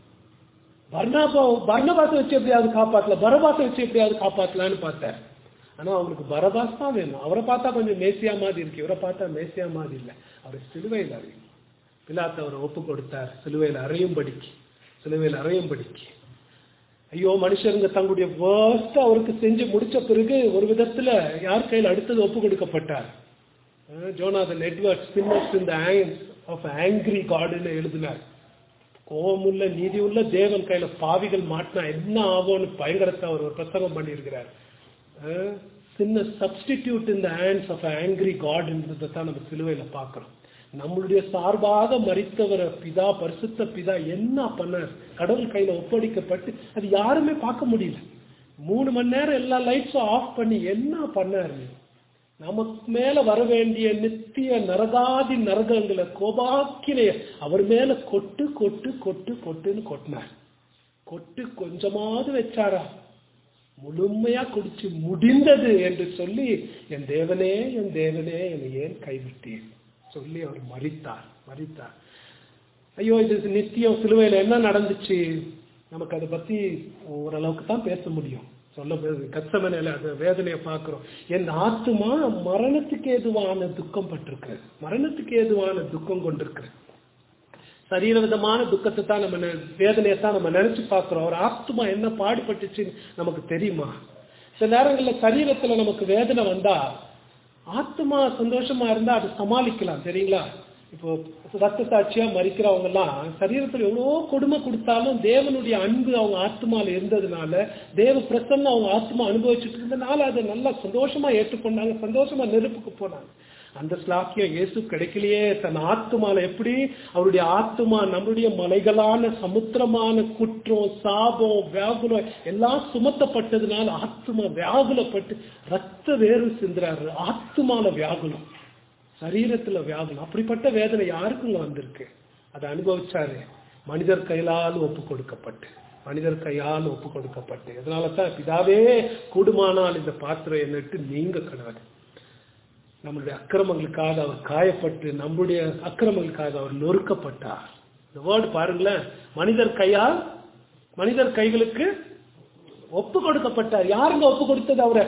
பர்னாபா பர்னபாசை வச்சு எப்படியாவது காப்பாற்றல, பரபாசை வச்சு எப்படியாவது காப்பாற்றலான்னு பார்த்தார். ஆனா அவருக்கு பரபாஸ் தான் வேணும். அவரை பார்த்தா கொஞ்சம் மேசியா மாதிரி இருக்கு, இவரை பார்த்தா மேசியா மாதிரி இல்லை. அவரை சிலுவையில் அறையும். பிலாத்து அவரை ஒப்பு கொடுத்தார் சிலுவையில் அறையும்படிக்கு சிலுவையில் அறையும்படிக்கு. ஐயோ மனுஷருங்க தங்களுடைய வேர்ஸ்ட் அவருக்கு செஞ்சு முடிச்ச பிறகு ஒரு விதத்துல யார் கையில் அடுத்தது ஒப்பு கொடுக்கப்பட்டார். Jonathan Edwards sinners in the hands of angry காட்னு எழுதினார். கோபமுள்ள நீதி உள்ள தேவன் கையில பாவிகள் மாட்டினா என்ன ஆகும்னு பயங்கரத்தை அவர் ஒரு பிரசங்கம் பண்ணியிருக்கிறார். சின்ன substitute in the hands of angry God என்றதை தான் நம்ம சிலுவையில பார்க்கிறோம். நம்மளுடைய சார்பாக மரித்தவர பிதா பரிசுத்த பிதா என்ன பண்ணார், கடவுள் கையில ஒப்படைக்கப்பட்டு அது யாருமே பார்க்க முடியல. மூணு மணி நேரம் எல்லா லைட்ஸும் ஆஃப் பண்ணி என்ன பண்ணாரு, நமக்கு மேல வர வேண்டிய நித்திய நரகாதி நரகங்களை கோபாக்கினைய அவர் மேல கொட்டு கொட்டு கொட்டு கொட்டுன்னு கொட்டினார். கொட்டு கொஞ்சமாவது வச்சாரா, முழுமையா குடிச்சு முடிந்தது என்று சொல்லி என் தேவனே என் தேவனே என்னை ஏன் கைவிட்டீர் சொல்லி அவர் மரித்தார் மரித்தார் ஐயோ இது நித்தியம் சிலுவையில என்ன நடந்துச்சு, நமக்கு அதை பத்தி ஓரளவுக்கு தான் பேச முடியும். சொல்ல கச்சமனையில அந்த வேதனையை பார்க்கிறோம். என் ஆத்துமா மரணத்துக்கு ஏதுவான துக்கம் பட்டிருக்கு, மரணத்துக்கு ஏதுவான துக்கம் கொண்டிருக்கு. சரீர விதமான துக்கத்தை தான் நம்ம வேதனையை தான் நம்ம நினைச்சு பார்க்கிறோம். ஒரு ஆத்மா என்ன பாடுபட்டுச்சுன்னு நமக்கு தெரியுமா? சில நேரங்களில் சரீரத்துல நமக்கு வேதனை வந்தா ஆத்மா சந்தோஷமா இருந்தா அதை சமாளிக்கலாம் தெரியுங்களா. இப்போ ரத்த சாட்சியா மறிக்கிறவங்க எல்லாம் சரீரத்துல எவ்வளோ கொடுமை கொடுத்தாலும் தேவனுடைய அன்பு அவங்க ஆத்மால இருந்ததுனால, தேவ பிரசன்னம் அவங்க ஆத்மா அனுபவிச்சுட்டு இருந்ததுனால அதை நல்லா சந்தோஷமா ஏற்றுக்கொண்டாங்க, சந்தோஷமா நெருப்புக்கு போனாங்க. அந்த ஸ்லாக்கியம் இயேசு கிடைக்கலையே. தன் ஆத்மால எப்படி அவருடைய ஆத்மா நம்முடைய மலைகளான சமுத்திரமான குற்றம் சாபம் வியாகுலம் எல்லாம் சுமத்தப்பட்டதுனால ஆத்மா வியாகுலப்பட்டு ரத்த வேறு சிந்துறாரு. ஆத்மான வியாகுலம், சரீரத்துல வியாகுலம். அப்படிப்பட்ட வேதனை யாருக்குங்க வந்திருக்கு? அதை அனுபவிச்சாரு மனிதர் கையால் ஒப்பு கொடுக்கப்பட்டு மனிதர் கையால் ஒப்பு கொடுக்கப்பட்டு அதனாலதான் பிதாவே கூடுமானால் இந்த பாத்திரம் என்னட்டு நீங்க கிடையாது. நம்மளுடைய அக்கிரமங்களுக்காக அவர் காயப்பட்டு நம்முடைய அக்கிரமங்களுக்காக அவர் நொறுக்கப்பட்டார். இந்த வேர்டு பாருங்களேன், மனிதர் கையால் மனிதர் கைகளுக்கு ஒப்பு கொடுக்கப்பட்டார். யாருங்க ஒப்பு கொடுத்தது? அவரை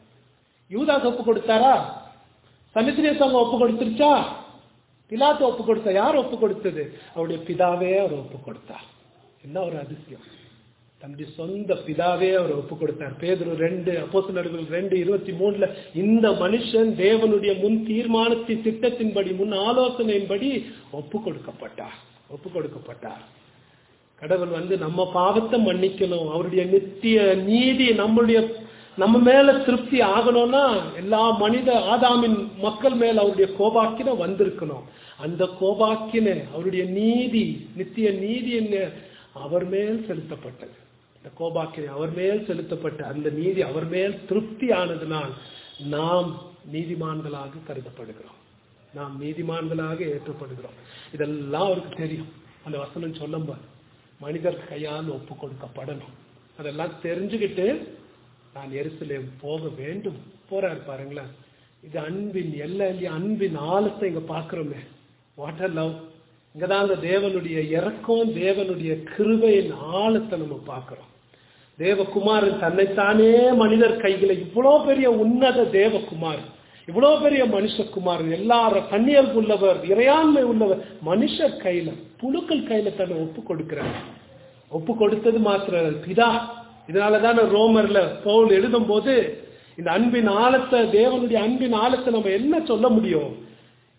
யூதாஸ் ஒப்பு கொடுத்தாரா? சமித்ரேசங்க ஒப்பு கொடுத்துருச்சா? பிலாத்து ஒப்பு கொடுத்தா? யார் ஒப்பு கொடுத்தது? அவருடைய பிதாவே அவர் ஒப்பு கொடுத்தார். என்ன ஒரு அதிசயம்! தன்னுடைய சொந்த பிதாவே அவர் ஒப்பு கொடுத்தார். பேதுரு ரெண்டு அப்போஸ்தலர்கள் ரெண்டு இருபத்தி மூணுல இந்த மனுஷன் தேவனுடைய முன் தீர்மானத்தின் திட்டத்தின்படி முன் ஆலோசனையின்படி ஒப்பு கொடுக்கப்பட்டார் ஒப்பு கொடுக்கப்பட்டார் கடவுள் வந்து நம்ம பாவத்தை மன்னிக்கணும், அவருடைய நித்திய நீதி நம்மளுடைய நம்ம மேல திருப்தி ஆகணும்னா எல்லா மனித ஆதாமின் மக்கள் மேல அவருடைய கோபாக்கின வந்திருக்கணும். அந்த கோபாக்கின அவருடைய நீதி நித்திய நீதி என்ன அவர் மேல் செலுத்தப்பட்டது. இந்த கோபாக்கினை அவர் மேல் செலுத்தப்பட்ட அந்த நீதி அவர் மேல் திருப்தி ஆனதுனால் நாம் நீதிமான்களாக கருதப்படுகிறோம், நாம் நீதிமான்களாக ஏற்றப்படுகிறோம். இதெல்லாம் அவருக்கு தெரியும். அந்த வசனம் சொல்லும்போது மனிதர் கையால் ஒப்பு கொடுக்கப்படணும். அதெல்லாம் தெரிஞ்சுக்கிட்டு நான் எருசலேம் போக வேண்டும் போறாரு பாருங்களேன். இது அன்பின் எல்லை, அன்பின் ஆழத்தை இங்க பாக்குறோமே. What love! இங்கதான் அந்த தேவனுடைய இறக்கம், தேவனுடைய கிருபையின் ஆழத்தை நம்ம பார்க்கிறோம். தேவகுமாரன் தன்னைத்தானே மனிதர் கைகளை இவ்வளவு பெரிய உன்னத தேவகுமார், இவ்வளவு பெரிய மனுஷகுமாரன், எல்லாரும் கண்ணியல் உள்ளவர், இறையாண்மை உள்ளவர், மனுஷர் கையில புழுக்கள் கையில தன்னை ஒப்பு கொடுக்கிறார். ஒப்பு கொடுத்தது மாத்திர பிதா. இதனாலதான் ரோமர்ல பவுல் எழுதும் போது இந்த அன்பின் ஆழத்தை, தேவனுடைய அன்பின் ஆழத்தை நம்ம என்ன சொல்ல முடியும்?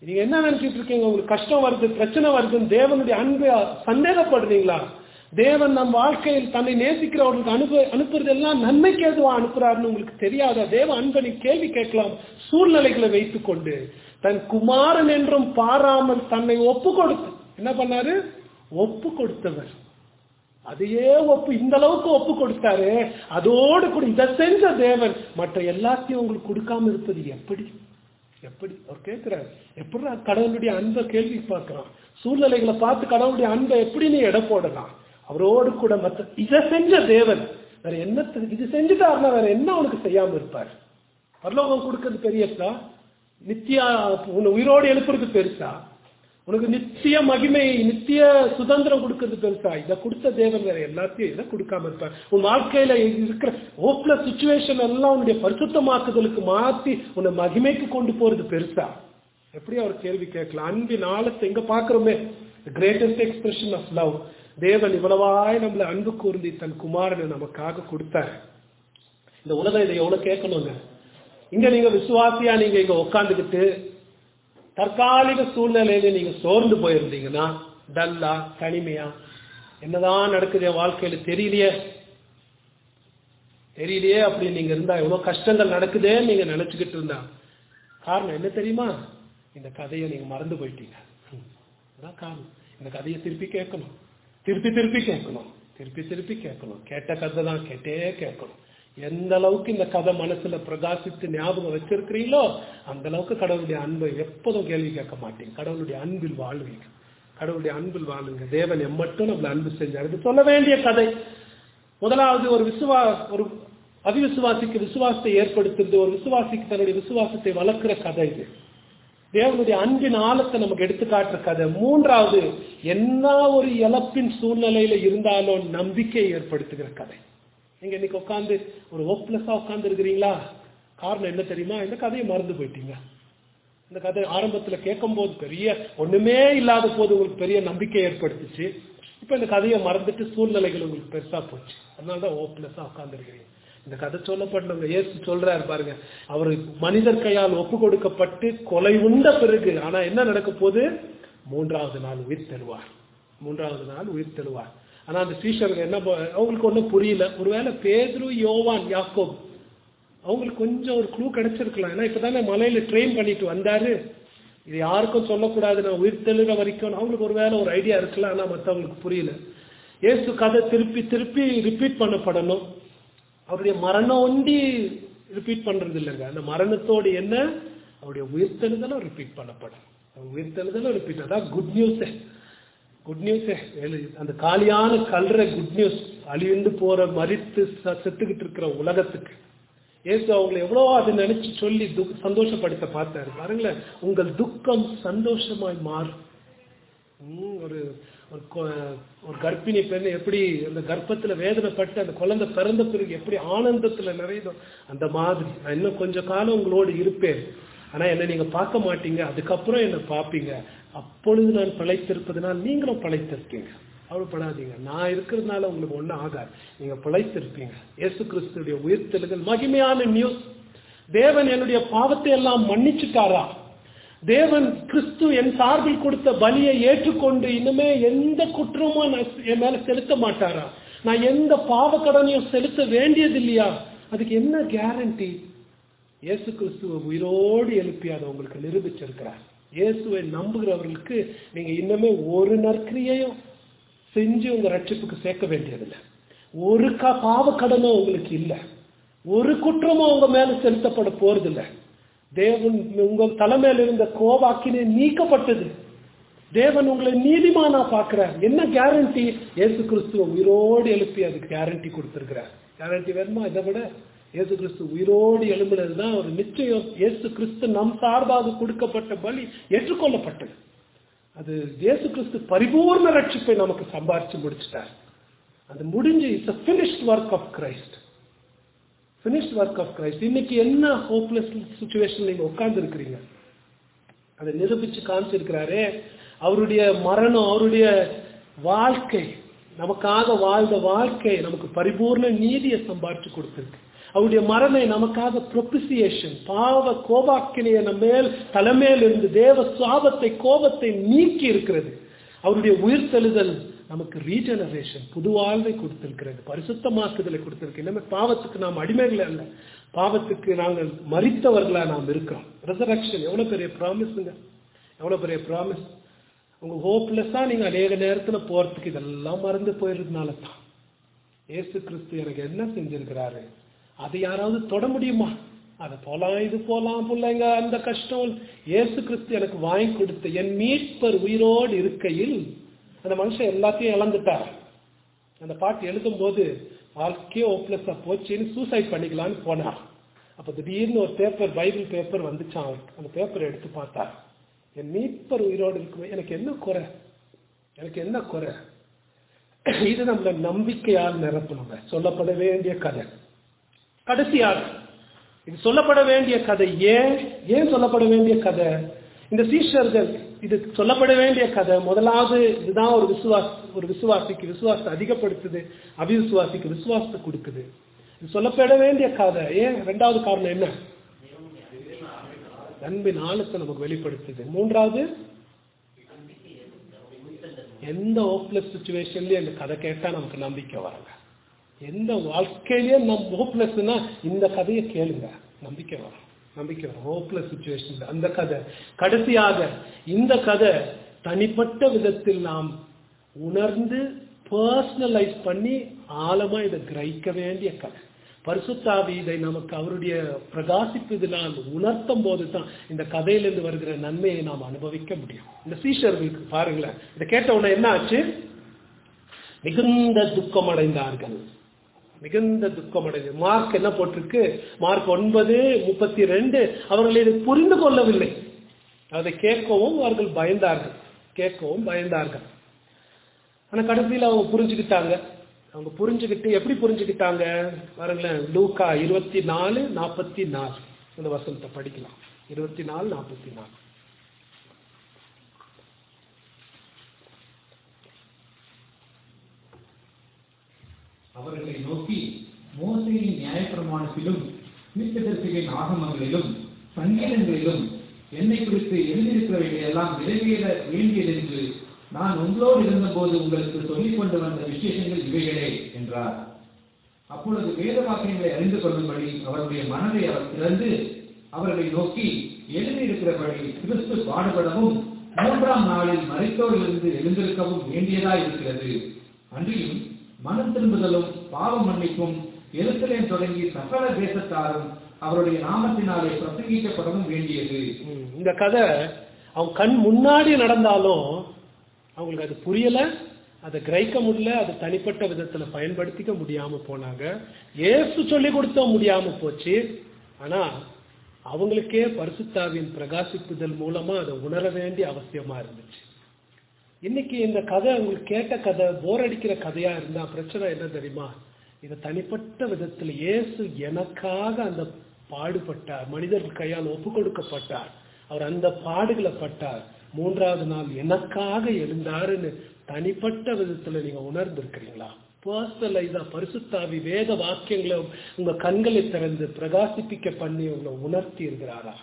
நீங்க என்ன நினைச்சிட்டு இருக்கீங்க? உங்களுக்கு கஷ்டம் வருது, பிரச்சனை வருதுன்னு தேவனுடைய அன்பை சந்தேகப்படுறீங்களா? தேவன் நம் வாழ்க்கையில் தன்னை நேசிக்கிறவர்களுக்கு அனுப்பு அனுப்புறது எல்லாம் நன்மைக்கு எதுவா அனுப்புறாருன்னு உங்களுக்கு தெரியாதா? தேவ அன்பை கேள்வி கேட்கலாம். சூழ்நிலைகளை வைத்துக் கொண்டு தன் குமாரன் என்றும் பாராமல் தன்னை ஒப்பு கொடுத்து என்ன பண்ணாரு? ஒப்பு கொடுத்தவர். அதையே ஒப்பு இந்த அளவுக்கு ஒப்பு கொடுத்தாரு. அதோடு கூட இதை செஞ்ச தேவன் மற்ற எல்லாத்தையும் உங்களுக்கு கொடுக்காம இருப்பது எப்படி? எப்படி அவர் கேட்கிறார்? எப்படி கடவுளுடைய அன்பை கேள்வி பார்க்கிறான். சூழ்நிலைகளை பார்த்து கடவுளுடைய அன்பை எப்படி நீ எடை போடலாம்? அவரோடு கூட மற்ற இதை செஞ்ச தேவன் வேற என்ன இது செஞ்சுட்டாருன்னா வேற என்ன அவனுக்கு செய்யாம இருப்பார்? பரலோகம் கொடுக்கறது பெரியசா? நித்தியா உயிரோடு எழுப்புறது பெருசா? உனக்கு நித்திய மகிமை நித்திய சுதந்திரம் கொடுக்கறது பெருசா? இதை கொடுத்த தேவன் வேற எல்லாத்தையும் இதை கொடுக்காம இருப்பார். உன் வாழ்க்கையில இருக்கிற ஹோப்லெஸ் சிச்சுவேஷன் எல்லாம் உன்னுடைய பரிசுத்தமாக்குதலுக்கு மாத்தி உன்னை மகிமைக்கு கொண்டு போறது பெருசா? எப்படி அவர் கேள்வி கேட்கலாம்? அன்பின் ஆழத்தை எங்க பாக்குறோமே, கிரேட்டஸ்ட் எக்ஸ்பிரஷன் ஆஃப் லவ். தேவன் இவ்வளவாய் நம்மள அன்பு கூர்ந்தி தன் குமாரனை நமக்காக கொடுத்தார். இந்த உலகம் இதை எவ்வளவு கேட்கணுங்க. இங்க நீங்க விசுவாசியா நீங்க இங்க உட்காந்துக்கிட்டு தற்காலிக சூழ்நிலையில நீங்க சோர்ந்து போயிருந்தீங்கன்னா, டல்லா தனிமையா என்னதான் நடக்குது வாழ்க்கையில தெரியலையே தெரியலையே அப்படி நீங்க இருந்தா, எவ்வளவு கஷ்டங்கள் நடக்குதே நீங்க நினைச்சுக்கிட்டு இருந்தா, காரணம் என்ன தெரியுமா? இந்த கதையை நீங்க மறந்து போயிட்டீங்க. அதான் காரணம். இந்த கதையை திருப்பி கேட்கணும், திருப்பி திருப்பி கேட்கணும், திருப்பி திருப்பி கேட்கணும். கேட்ட கதை தான் கேட்டே கேட்கணும். எந்த அளவுக்கு இந்த கதை மனசுல பிரகாசித்து ஞாபகம் வச்சிருக்கிறீங்களோ அந்த அளவுக்கு கடவுளுடைய அன்பை எப்போதும் கேள்வி கேட்க மாட்டீங்க. கடவுளுடைய அன்பில் வாழ்வீங்க. கடவுளுடைய அன்பில் வாழுங்க. தேவன் எம்மட்டும் நம்மள அன்பு செஞ்சார். இது சொல்ல வேண்டிய கதை. முதலாவது ஒரு விசுவா ஒரு அவிசுவாசிக்கு விசுவாசத்தை ஏற்படுத்துறது, ஒரு விசுவாசிக்கு தன்னுடைய விசுவாசத்தை வளர்க்கிற கதை இது. தேவனுடைய அன்பின் ஆழத்தை நமக்கு எடுத்து காட்டுற கதை. மூன்றாவது, என்ன ஒரு இழப்பின் சூழ்நிலையில இருந்தாலும் நம்பிக்கை ஏற்படுத்துகிற கதை. நீங்க இன்னைக்கு உட்காந்து ஒரு ஹோப்லெஸ்ஸா உட்கார்ந்து இருக்கிறீங்களா? காரணம் என்ன தெரியுமா? இந்த கதையை மறந்து போயிட்டீங்க. இந்த கதை ஆரம்பத்துல கேட்கும் போது பெரிய ஒண்ணுமே இல்லாத போது உங்களுக்கு பெரிய நம்பிக்கை ஏற்படுத்துச்சு. இப்ப இந்த கதையை மறந்துட்டு சூழ்நிலைகள் உங்களுக்கு பெருசா போச்சு. அதனாலதான் ஹோப்லெஸ்ஸா உட்கார்ந்து இருக்கிறீங்க. இந்த கதை சொல்லப்பட்டவங்க இயேசு சொல்றாரு பாருங்க, அவர் மனிதர் கையால் ஒப்பு கொடுக்கப்பட்டு கொலை உண்ட பிறகு ஆனா என்ன நடக்க போகுது? மூன்றாவது நாள் உயிர் தெழுவார். மூன்றாவது நாள் உயிர் தெழுவார். ஆனா அந்த சீஷர்கள் என்ன, அவங்களுக்கு ஒன்றும் புரியல. ஒருவேளை பேதுரு, யோவான், யாக்கோப் அவங்களுக்கு கொஞ்சம் ஒரு க்ளூ கிடைச்சிருக்கலாம். ஏன்னா இப்பதானே மலையில ட்ரெயின் பண்ணிட்டு வந்தாரு. இது யாருக்கும் சொல்லக்கூடாது, நான் உயிர் தெழுற வரைக்கும். அவங்களுக்கு ஒரு வேலை ஒரு ஐடியா இருக்கலாம். ஆனா மற்றவங்களுக்கு புரியல. இயேசு கதை திருப்பி திருப்பி ரிப்பீட் பண்ணப்படணும். அவருடைய மரணம் ஒண்டி ரிப்பீட் பண்றது இல்லைங்க. அந்த மரணத்தோடு என்ன, அவருடைய உயிர்த்தெழுதலும் ரிப்பீட் பண்ணப்படும். உயிர்த்தெழுதலும் ரிப்பீட். அதான் குட் நியூஸ். Good news. அந்த காலியான கல்ற குட் நியூஸ். அழிந்து போற மரித்து செத்துக்கிட்டு இருக்கிற உலகத்துக்கு இயேசு அவங்களை எவ்வளோ அதை நினைச்சு சொல்லி துக் சந்தோஷப்படுத்த பார்த்தாரு பாருங்களேன். உங்கள் துக்கம் சந்தோஷமாய் மாறும். ஒரு ஒரு கர்ப்பிணி பெண் எப்படி அந்த கர்ப்பத்துல வேதனைப்பட்டு அந்த குழந்தை பிறந்த பிறகு எப்படி ஆனந்தத்துல நிறையுதோ அந்த மாதிரி நான் இன்னும் கொஞ்ச காலம் உங்களோடு இருப்பேன். ஆனா என்ன நீங்க பார்க்க மாட்டீங்க, அதுக்கப்புறம் என்ன பார்ப்பீங்க. அப்பொழுது நான் பிழைத்திருப்பதனால் நீங்களும் பிழைத்திருப்பீங்க. கவலைப்படாதீங்க, நான் இருக்கிறதுனால உங்களுக்கு ஒன்றும் ஆகாது, நீங்க பிழைத்திருப்பீங்க. இயேசு கிறிஸ்துடைய உயிர்த்தெழுதல் மகிமையான நியூஸ். தேவன் என்னுடைய பாவத்தை எல்லாம் மன்னிச்சுட்டாரா? தேவன் கிறிஸ்து என் சார்பில் கொடுத்த பலியை ஏற்றுக்கொண்டு இனிமே எந்த குற்றமும் என் மேல செலுத்த மாட்டாரா? நான் எந்த பாவ கடனையும் செலுத்த வேண்டியது இல்லையா? அதுக்கு என்ன கேரண்டி? இயேசு கிறிஸ்துவ உயிரோடு எழுப்பி அதை உங்களுக்கு நிரூபிச்சிருக்கிறார். இயேசுவை நம்புகிறவர்களுக்கு நீங்க இன்னுமே ஒரு நற்கிரியையும் செஞ்சு உங்க ரட்சிப்புக்கு சேர்க்க வேண்டியதில்லை. ஒரு க பாவ கடனும் உங்களுக்கு இல்லை, ஒரு குற்றமும் உங்க மேல செலுத்தப்பட போறதில்லை. தேவன் உங்க தலைமையில இருந்த கோபாக்கினே நீக்கப்பட்டது. தேவன் உங்களை நீதிமானா பார்க்கிறார். என்ன கேரண்டி? இயேசு கிறிஸ்துவ உயிரோடு எழுப்பி அதுக்கு கேரண்டி கொடுத்திருக்கிறார். கேரண்டி வேணுமா? இதை விட இயேசு கிறிஸ்து உயிரோடு எழும்பினதுதான் ஒரு நிச்சயம். இயேசு கிறிஸ்து நம் சார்பாக கொடுக்கப்பட்ட பலி ஏற்றுக்கொள்ளப்பட்டது. அது இயேசு கிறிஸ்து பரிபூர்ண ரட்சிப்பை நமக்கு சம்பாரிச்சு முடிச்சுட்டார். அது முடிஞ்சு it's a finished work of Christ. finished work of Christ. இன்னைக்கு என்ன ஹோப்லெஸ் சிச்சுவேஷன் நீங்க உட்கார்ந்து இருக்கிறீங்க, அதை நிரூபிச்சு காமிச்சிருக்கிறாரே. அவருடைய மரணம், அவருடைய வாழ்க்கை, நமக்காக வாழ்ந்த வாழ்க்கை நமக்கு பரிபூர்ண நீதியை சம்பாரிச்சு கொடுத்திருக்கு. அவருடைய மரணம் நமக்காக ப்ரொபிசியேஷன், பாவ கோபாக்கினைய நம்ம மேல் தலைமையில் இருந்து தேவ சுவாபத்தை கோபத்தை நீக்கி இருக்கிறது. அவருடைய உயிர்த்தெழுதல் நமக்கு ரீஜெனரேஷன், புது வாழ்வை கொடுத்திருக்கிறது, பரிசுத்தமாக்குதலை கொடுத்திருக்கு. இனிமே பாவத்துக்கு நாம் அடிமைகள் அல்ல, பாவத்துக்கு நாங்கள் மரித்தவர்களா நாம் இருக்கிறோம். ரெசரக்ஷன் எவ்வளவு பெரிய ப்ராமிஸுங்க, எவ்வளவு பெரிய ப்ராமிஸ். உங்க ஹோப்லெஸ்ஸா நீங்க அநேக நேரத்துல போறதுக்கு இதெல்லாம் மறந்து போயிருந்தனால தான். ஏசு கிறிஸ்து எனக்கு என்ன செஞ்சிருக்கிறாரு, அதை யாராவது தொட முடியுமா? அதை போலாம் இது போலாம் பிள்ளைங்க, அந்த கஷ்டம். ஏசு கிறிஸ்து எனக்கு வாங்கி கொடுத்த என் மீட்பர் உயிரோடு இருக்கையில் அந்த மனுஷன் எல்லாத்தையும் இழந்துட்டார். அந்த பாட்டு எழுதும் போது வாழ்க்கையே ஹோப்லெஸ்ஸா போச்சுன்னு சூசைட் பண்ணிக்கலான்னு போனார். அப்ப திடீர்னு ஒரு பேப்பர், பைபிள் பேப்பர் வந்துச்சான் அவருக்கு. அந்த பேப்பரை எடுத்து பார்த்தார். என் மீட்பர் உயிரோடு இருக்கும், எனக்கு என்ன குறை, எனக்கு என்ன குறை. இது நம்மள நம்பிக்கையால் நிரப்பணுங்க. சொல்லப்பட வேண்டிய கதை கடைசியாக இது சொல்லப்பட வேண்டிய கதை. ஏன் ஏன் சொல்லப்பட வேண்டிய கதை? இந்த சீஷர்கள் இது சொல்லப்பட வேண்டிய கதை. முதலாவது இதுதான் ஒரு விசுவாச ஒரு விசுவாசிக்கு விசுவாசத்தை அதிகப்படுத்துது, அவிசுவாசிக்கு விசுவாசத்தை கொடுக்குது. இது சொல்லப்பட வேண்டிய கதை. ஏன்? ரெண்டாவது காரணம் என்ன? அன்பின் ஆழத்தை நமக்கு வெளிப்படுத்துது. மூன்றாவது, எந்த ஹோப்லெஸ் சிச்சுவேஷன்லயும் இந்த கதை கேட்டா நமக்கு நம்பிக்கை வரல. எந்த வாழ்க்கையிலேயே நம்ம ஹோப்லெஸ்னா இந்த கதையை கேளுங்க, நம்பிக்கை வரும், நம்பிக்கை வரும். ஹோப்லெஸ் சிச்சுவேஷன்ல அந்த கதை. கடைசியாக இந்த கதை தனிப்பட்ட விதத்தில் நாம் உணர்ந்து பர்சனலைஸ் பண்ணி ஆழமா இதை கிரகிக்க வேண்டிய கதை. பரிசுத்தாவி இதை நமக்கு அவருடைய பிரகாசிப்பதினால் உணர்த்தும் போது தான் இந்த கதையிலிருந்து வருகிற நன்மையை நாம் அனுபவிக்க முடியும். இந்த சீஷர்களுக்கு பாருங்களேன், இதை கேட்ட உடனே என்ன ஆச்சு? மிகுந்த துக்கம் அடைந்தார்கள், மிகுந்த துக்கம் அடைந்து. மார்க் என்ன போட்டிருக்கு? மார்க் ஒன்பது முப்பத்தி ரெண்டு. அவர்கள் இதை புரிந்து கொள்ளவில்லை, அதை கேட்கவும் அவர்கள் பயந்தார்கள், கேட்கவும் பயந்தார்கள். ஆனா கடைசியில் அவங்க புரிஞ்சுக்கிட்டாங்க. அவங்க புரிஞ்சுக்கிட்டு எப்படி புரிஞ்சுக்கிட்டாங்க பாருங்களேன். லூக்கா இருபத்தி நாலு நாற்பத்தி நாலு இந்த வசனத்தை படிக்கலாம். இருபத்தி நாலு நாற்பத்தி நாலு. அவர்களை நோக்கி, மோசேயின் நியாயப்பிரமாணத்திலும் தீர்க்கதரிசிகளின் ஆகமங்களிலும் சங்கீதங்களிலும் என்னை குறித்து எழுதியிருக்கிறவைகளெல்லாம் நிறைவேற வேண்டியதென்று நான் உங்களோடு இருந்தபோது உங்களுக்கு சொல்லிக் கொண்டு வந்த விசேஷங்கள் இவைகளே என்றார். அப்பொழுது வேத வாக்கியங்களை அறிந்து கொள்ளும்படி அவருடைய மனதை அவர் திறந்து அவர்களை நோக்கி, எழுதியிருக்கிறபடி கிறிஸ்து பாடுபடவும் மூன்றாம் நாளில் மரித்தோரிலிருந்து எழுந்திருக்கவும் வேண்டியதா இருக்கிறது. அன்றியும் மனம் திரும்புதலும் பாவ மன்னிப்பும் எருசலேம் தொடங்கி சகல தேசத்தாரும் அவருடைய நாமத்தினாலே பிரசங்கிக்கப்படவும் வேண்டியது. இந்த கதை அவங்க கண் முன்னாடி நடந்தாலும் அவங்களுக்கு அது புரியல, அதை கிரகிக்க முடியல, அதை தனிப்பட்ட விதத்துல பயன்படுத்திக்க முடியாம போனாங்க. இயேசு சொல்லி கொடுத்த முடியாம போச்சு. ஆனா அவங்களுக்கே பரிசுத்தாவின் பிரகாசிப்புதல் மூலமா அதை உணர வேண்டிய அவசியமா இருந்துச்சு. இன்னைக்கு இந்த கதை உங்களுக்கு கேட்ட கதை போர் அடிக்கிற கதையா இருந்தா பிரச்சனை என்ன தெரியுமா? இதை தனிப்பட்ட விதத்துல இயேசு எனக்காக அந்த பாடுபட்டார், மனிதர்கள் கையால் ஒப்பு கொடுக்கப்பட்டார், அவர் அந்த பாடுகளை பட்டார், மூன்றாவது நாள் எனக்காக எழுந்தாருன்னு தனிப்பட்ட விதத்துல நீங்க உணர்ந்திருக்கிறீங்களா? பர்சனலைஸா பரிசுத்தாவி வேத வாக்கியங்களை உங்க கண்களை திறந்து பிரகாசிப்பிக்க பண்ணி உங்களை உணர்த்தி இருக்கிறாரா?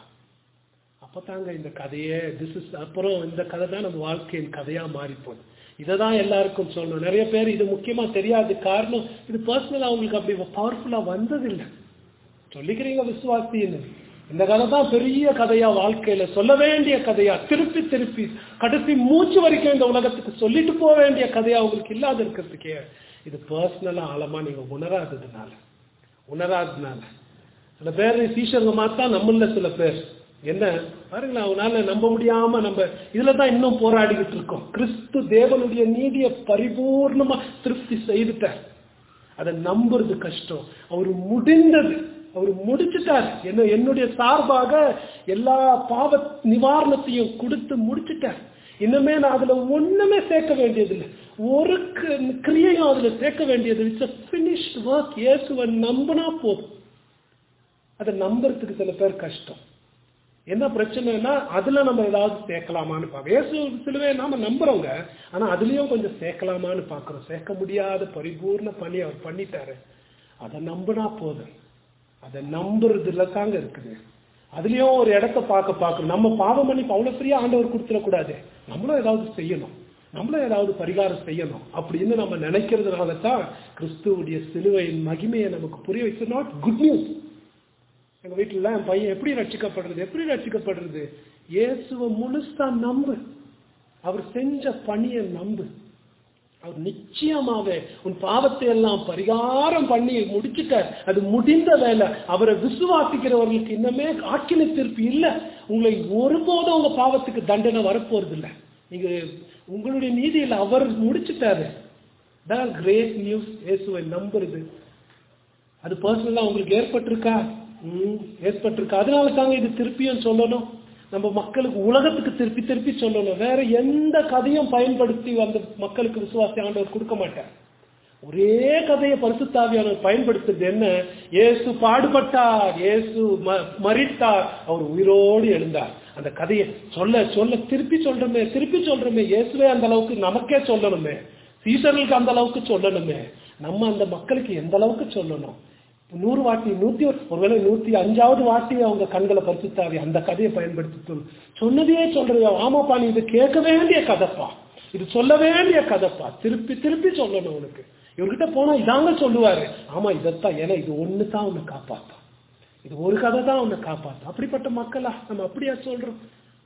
அப்பதாங்க இந்த கதையே திஸ் இஸ் அப்புறம் இந்த கதை தான் நம்ம வாழ்க்கையின் கதையா மாறி போகுது. இதைதான் எல்லாருக்கும் சொல்லணும். நிறைய பேர் இது முக்கியமா தெரியாது. காரணம், இது பர்சனலா அவங்களுக்கு அப்படி பவர்ஃபுல்லா வந்ததில்லை. சொல்லிக்கிறீங்க விசுவாசின்னு, இந்த கதை தான் பெரிய கதையா, வாழ்க்கையில சொல்ல வேண்டிய கதையா, திருப்பி திருப்பி கடைசி மூச்சு வரைக்கும் இந்த உலகத்துக்கு சொல்லிட்டு போக வேண்டிய கதையா உங்களுக்கு இல்லாத இருக்கிறதுக்கே இது பர்சனலா ஆழமா நீங்க உணராததுனால உணராததுனால சில பேர் சீஷங்க மாத்தா நம்மள சில பேர் என்ன பாருங்களா, அவனால நம்ப முடியாம நம்ம இதுலதான் இன்னும் போராடிக்கிட்டு இருக்கோம். கிறிஸ்து தேவனுடைய நீதியை பரிபூர்ணமா திருப்தி செய்துட்டார், அதை நம்புறது கஷ்டம். அவரு முடிந்தது, அவர் முடிச்சுட்டார். என்ன என்னுடைய சார்பாக எல்லா பாவ நிவாரணத்தையும் கொடுத்து முடிச்சுட்டார். இன்னுமே நான் அதுல ஒண்ணுமே சேர்க்க வேண்டியதில்லை, ஒரு கிரியையும் அதுல சேர்க்க வேண்டியது. It's a finished work. இயேசுவை நம்பினா போதும். அதை நம்புறதுக்கு சில பேர் கஷ்டம். என்ன பிரச்சனைனா அதுல நம்ம ஏதாவது சேர்க்கலாமான்னு பார்க்க. இயேசு சிலுவையை நாம நம்புறோங்க, ஆனா அதுலயும் கொஞ்சம் சேர்க்கலாமான்னு பாக்குறோம். சேர்க்க முடியாத பரிபூர்ண பணி அவர் பண்ணிட்டாரு, அதை நம்பினா போதும். அதை நம்புறதுல தாங்க இருக்குது. அதுலயும் ஒரு இடத்த பார்க்க பார்க்கணும். நம்ம பாவம் பண்ணி அவ்வளவு ஃப்ரீயா ஆண்டவர் கொடுத்துடக்கூடாது. நம்மளும் ஏதாவது செய்யணும், நம்மளும் ஏதாவது பரிகாரம் செய்யணும் அப்படின்னு நம்ம நினைக்கிறதுனால தான் கிறிஸ்துவுடைய சிலுவையின் மகிமையை நமக்கு புரிய வைக்க. Not good news. எங்க வீட்டுல என் பையன் எப்படி ரட்சிக்கப்படுறது எப்படி ரட்சிக்கப்படுறது இயேசுவை முழுசா நம்பு. அவர் செஞ்ச பணியை நம்பு. அவர் நிச்சயமாக உன் பாவத்தை எல்லாம் பரிகாரம் பண்ணி முடிச்சுட்டார். அது முடிந்த வேலை. அவரை விசுவாசிக்கிறவர்களுக்கு இன்னமே ஆக்கினை தீர்ப்பு இல்லை. உங்களை ஒருபோதும் உங்க பாவத்துக்கு தண்டனை வரப்போறது இல்லை. நீங்க உங்களுடைய நீதியில் அவர் முடிச்சுட்டாரு. Great news. இயேசுவை நம்புறது அது பர்சனலா உங்களுக்கு ஏற்பட்டிருக்கா? ம் ஏற்பட்டிருக்கா. அதனால தாங்க இது திருப்பியும் சொல்லணும். நம்ம மக்களுக்கு உலகத்துக்கு திருப்பி திருப்பி சொல்லணும். வேற எந்த கதையும் பயன்படுத்தி அந்த மக்களுக்கு விசுவாசி ஆண்டவர் கொடுக்க மாட்டார். ஒரே கதையை பரிசுத்த ஆவியானவர் பயன்படுத்துறது என்ன? இயேசு பாடுபட்டார், இயேசு மரித்தார், அவர் உயிரோடு எழுந்தார். அந்த கதையை சொல்ல சொல்ல திருப்பி சொல்றோமே திருப்பி சொல்றோமே. இயேசுவே அந்த அளவுக்கு நமக்கே சொல்லணுமே, சீசர்களுக்கு அந்த அளவுக்கு சொல்லணுமே. நம்ம அந்த மக்களுக்கு எந்த அளவுக்கு சொல்லணும்? நூறு வாட்டி நூத்தி ஒருவேளை நூத்தி அஞ்சாவது வாட்டி அவங்க கண்களை பரிசுத்தாவி அந்த கதையை பயன்படுத்தி சொன்னதே சொல்றது. ஆமாப்பா, நீ இது கேட்க வேண்டிய கதைப்பா, இது சொல்ல வேண்டிய கதைப்பா, திருப்பி திருப்பி சொல்லணும். உனக்கு இவர்கிட்ட போனா இதாங்க சொல்லுவாரு. ஆமா இதத்தான், ஏன்னா இது ஒண்ணு தான் உன்னை காப்பாற்றும், இது ஒரு கதை தான் உன்னை காப்பாற்றும். அப்படிப்பட்ட மக்களா நம்ம அப்படியா சொல்றோம்?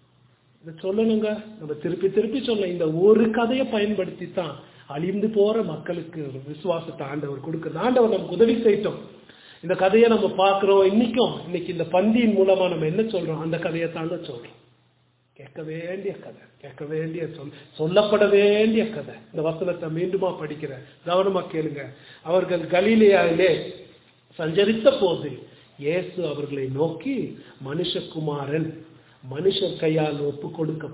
இதை சொல்லணுங்க. நம்ம திருப்பி திருப்பி சொல்ல இந்த ஒரு கதையை பயன்படுத்தி தான் அழிந்து போற மக்களுக்கு ஒரு விசுவாசத்தை ஆண்டவர் கொடுக்குறது. ஆண்டவர் நமக்கு உதவி செய்யட்டும். இந்த கதையை நம்ம பார்க்கிறோம் இன்னைக்கும். இன்னைக்கு இந்த பந்தியின் மூலமா நம்ம என்ன சொல்றோம்? அந்த கதையை தாங்க சொல்றோம். கேட்க வேண்டிய கதை, கேட்க வேண்டிய சொல் சொல்லப்பட வேண்டிய கதை. இந்த வசனத்தை மீண்டுமா படிக்கிற கவனமா கேளுங்க. அவர்கள் கலிலேயாவிலே சஞ்சரித்த போது இயேசு அவர்களை நோக்கி, மனுஷகுமாரன் மனுஷர் கையால் ஒப்பு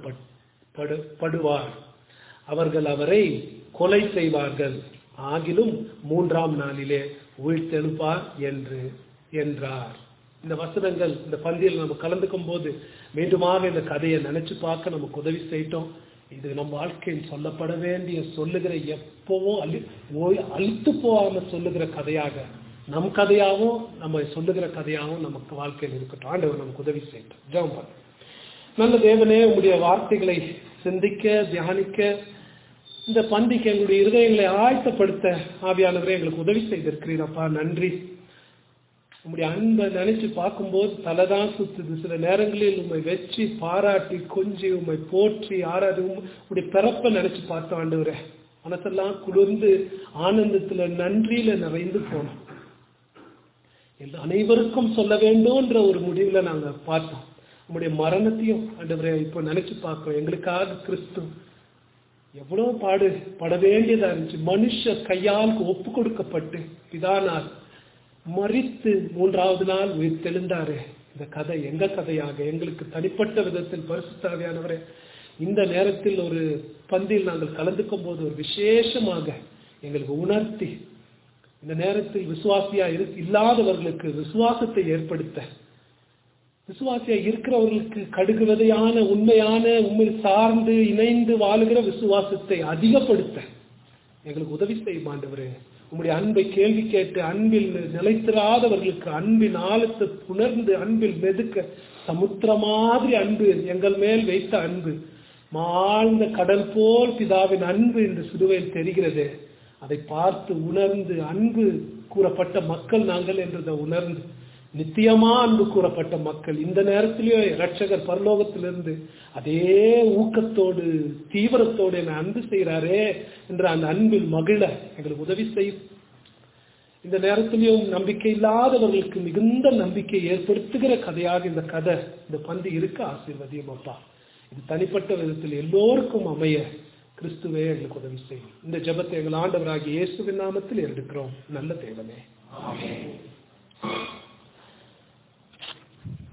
கொடுக்கப்படுவார், அவர்கள் அவரை கொலை செய்வார்கள், ஆகிலும் மூன்றாம் நாளிலே உயிர்த்தெழுப்பார் என்று என்றார். இந்த வசனங்கள் இந்த பந்தியில் நம்ம கலந்துக்கும் போது மீண்டுமாக இந்த கதையை நினைச்சு பார்க்க நமக்கு உதவி செய்யட்டும். இது நம்ம வாழ்க்கையில் சொல்லப்பட வேண்டிய, சொல்லுகிற எப்பவும் அழி அழுத்து போகாம சொல்லுகிற கதையாக, நம் கதையாகவும் நம்ம சொல்லுகிற கதையாகவும் நமக்கு வாழ்க்கையில் இருக்கட்டும். ஆண்டவர் நமக்கு உதவி செய்யட்டும். ஜெபம் பண்ணு. நல்ல தேவனே, உங்களுடைய வார்த்தைகளை சிந்திக்க தியானிக்க இந்த பந்திக்கு எங்களுடைய இருதயங்களை ஆயத்தப்படுத்த ஆவியானவரே எங்களுக்கு உதவி செய்திருக்கிறீரப்பா. நன்றி. உங்களுடைய அன்பை நினைச்சு பார்க்கும்போது தலைதான் சுத்துது. சில நேரங்களில் உண்மை வச்சு பாராட்டி கொஞ்சி உண்மை போற்றி ஆராதி உங்களுடைய பிறப்பை நினைச்சு பார்த்தோம் ஆண்டவரே. மனசெல்லாம் குளிர்ந்து ஆனந்தத்துல நன்றியில நிறைந்து போனோம். அனைவருக்கும் சொல்ல வேண்டும்ன்ற ஒரு முடிவுல நாங்க பார்த்தோம். உங்களுடைய மரணத்தையும் ஆண்டவரே இப்போ நினைச்சு பார்க்கிறோம். எங்களுக்காக கிறிஸ்து எவ்வளவு பாடு பட வேண்டியதா இருந்துச்சு. மனுஷ கையால் ஒப்பு கொடுக்கப்பட்டு பிதானால் மரித்து மூன்றாவது நாள் உயிர் தெழுந்தாரு. இந்த கதை எங்க கதையாக எங்களுக்கு தனிப்பட்ட விதத்தில் பரிசுத்த ஆவியானவரே இந்த நேரத்தில் ஒரு பந்தியில் நாங்கள் கலந்துக்கும் போது ஒரு விசேஷமாக எங்களுக்கு உணர்த்தி, இந்த நேரத்தில் விசுவாசியா இல்லாதவர்களுக்கு விசுவாசத்தை ஏற்படுத்த, விசுவாசியா இருக்கிறவர்களுக்கு கடுகு விதையான உண்மையான உண்மை சார்ந்து இணைந்து வாழுகிற விசுவாசத்தை அதிகப்படுத்த எங்களுக்கு உதவி செய்யும் ஆண்டவரே. உங்களுடைய அன்பை கேள்வி கேட்டு அன்பில் நிலைத்திராதவர்களுக்கு அன்பின் ஆழத்தை உணர்ந்து அன்பில் மெதுக்க சமுத்திர மாதிரி அன்பு எங்கள் மேல் வைத்த அன்பு, மாழ்ந்த கடல் போல் பிதாவின் அன்பு இந்த சிலுவையில் தெரிகிறது. அதை பார்த்து உணர்ந்து அன்பு கூறப்பட்ட மக்கள் நாங்கள் என்றதை உணர்ந்து நித்தியமா அன்பு கூறப்பட்ட மக்கள் இந்த நேரத்திலேயே இரட்சகர் பரலோகத்திலிருந்து அதே ஊக்கத்தோடு தீவிரத்தோடு என்ன அன்பு செய்கிறாரே என்ற அந்த அன்பில் மகிழ எங்களுக்கு உதவி செய்யும். இந்த நேரத்திலேயும் நம்பிக்கை இல்லாதவர்களுக்கு மிகுந்த நம்பிக்கை ஏற்படுத்துகிற கதையாக இந்த கதை இந்த பந்தி இருக்க ஆசீர்வதியும் அப்பா. இது தனிப்பட்ட விதத்தில் எல்லோருக்கும் அமைய கிறிஸ்துவே எங்களுக்கு உதவி செய்யும். இந்த ஜெபத்தை எங்கள் ஆண்டவராகிய இயேசுவின் நாமத்தில் எடுக்கிறோம் நல்ல தேவனே. ஆமென்.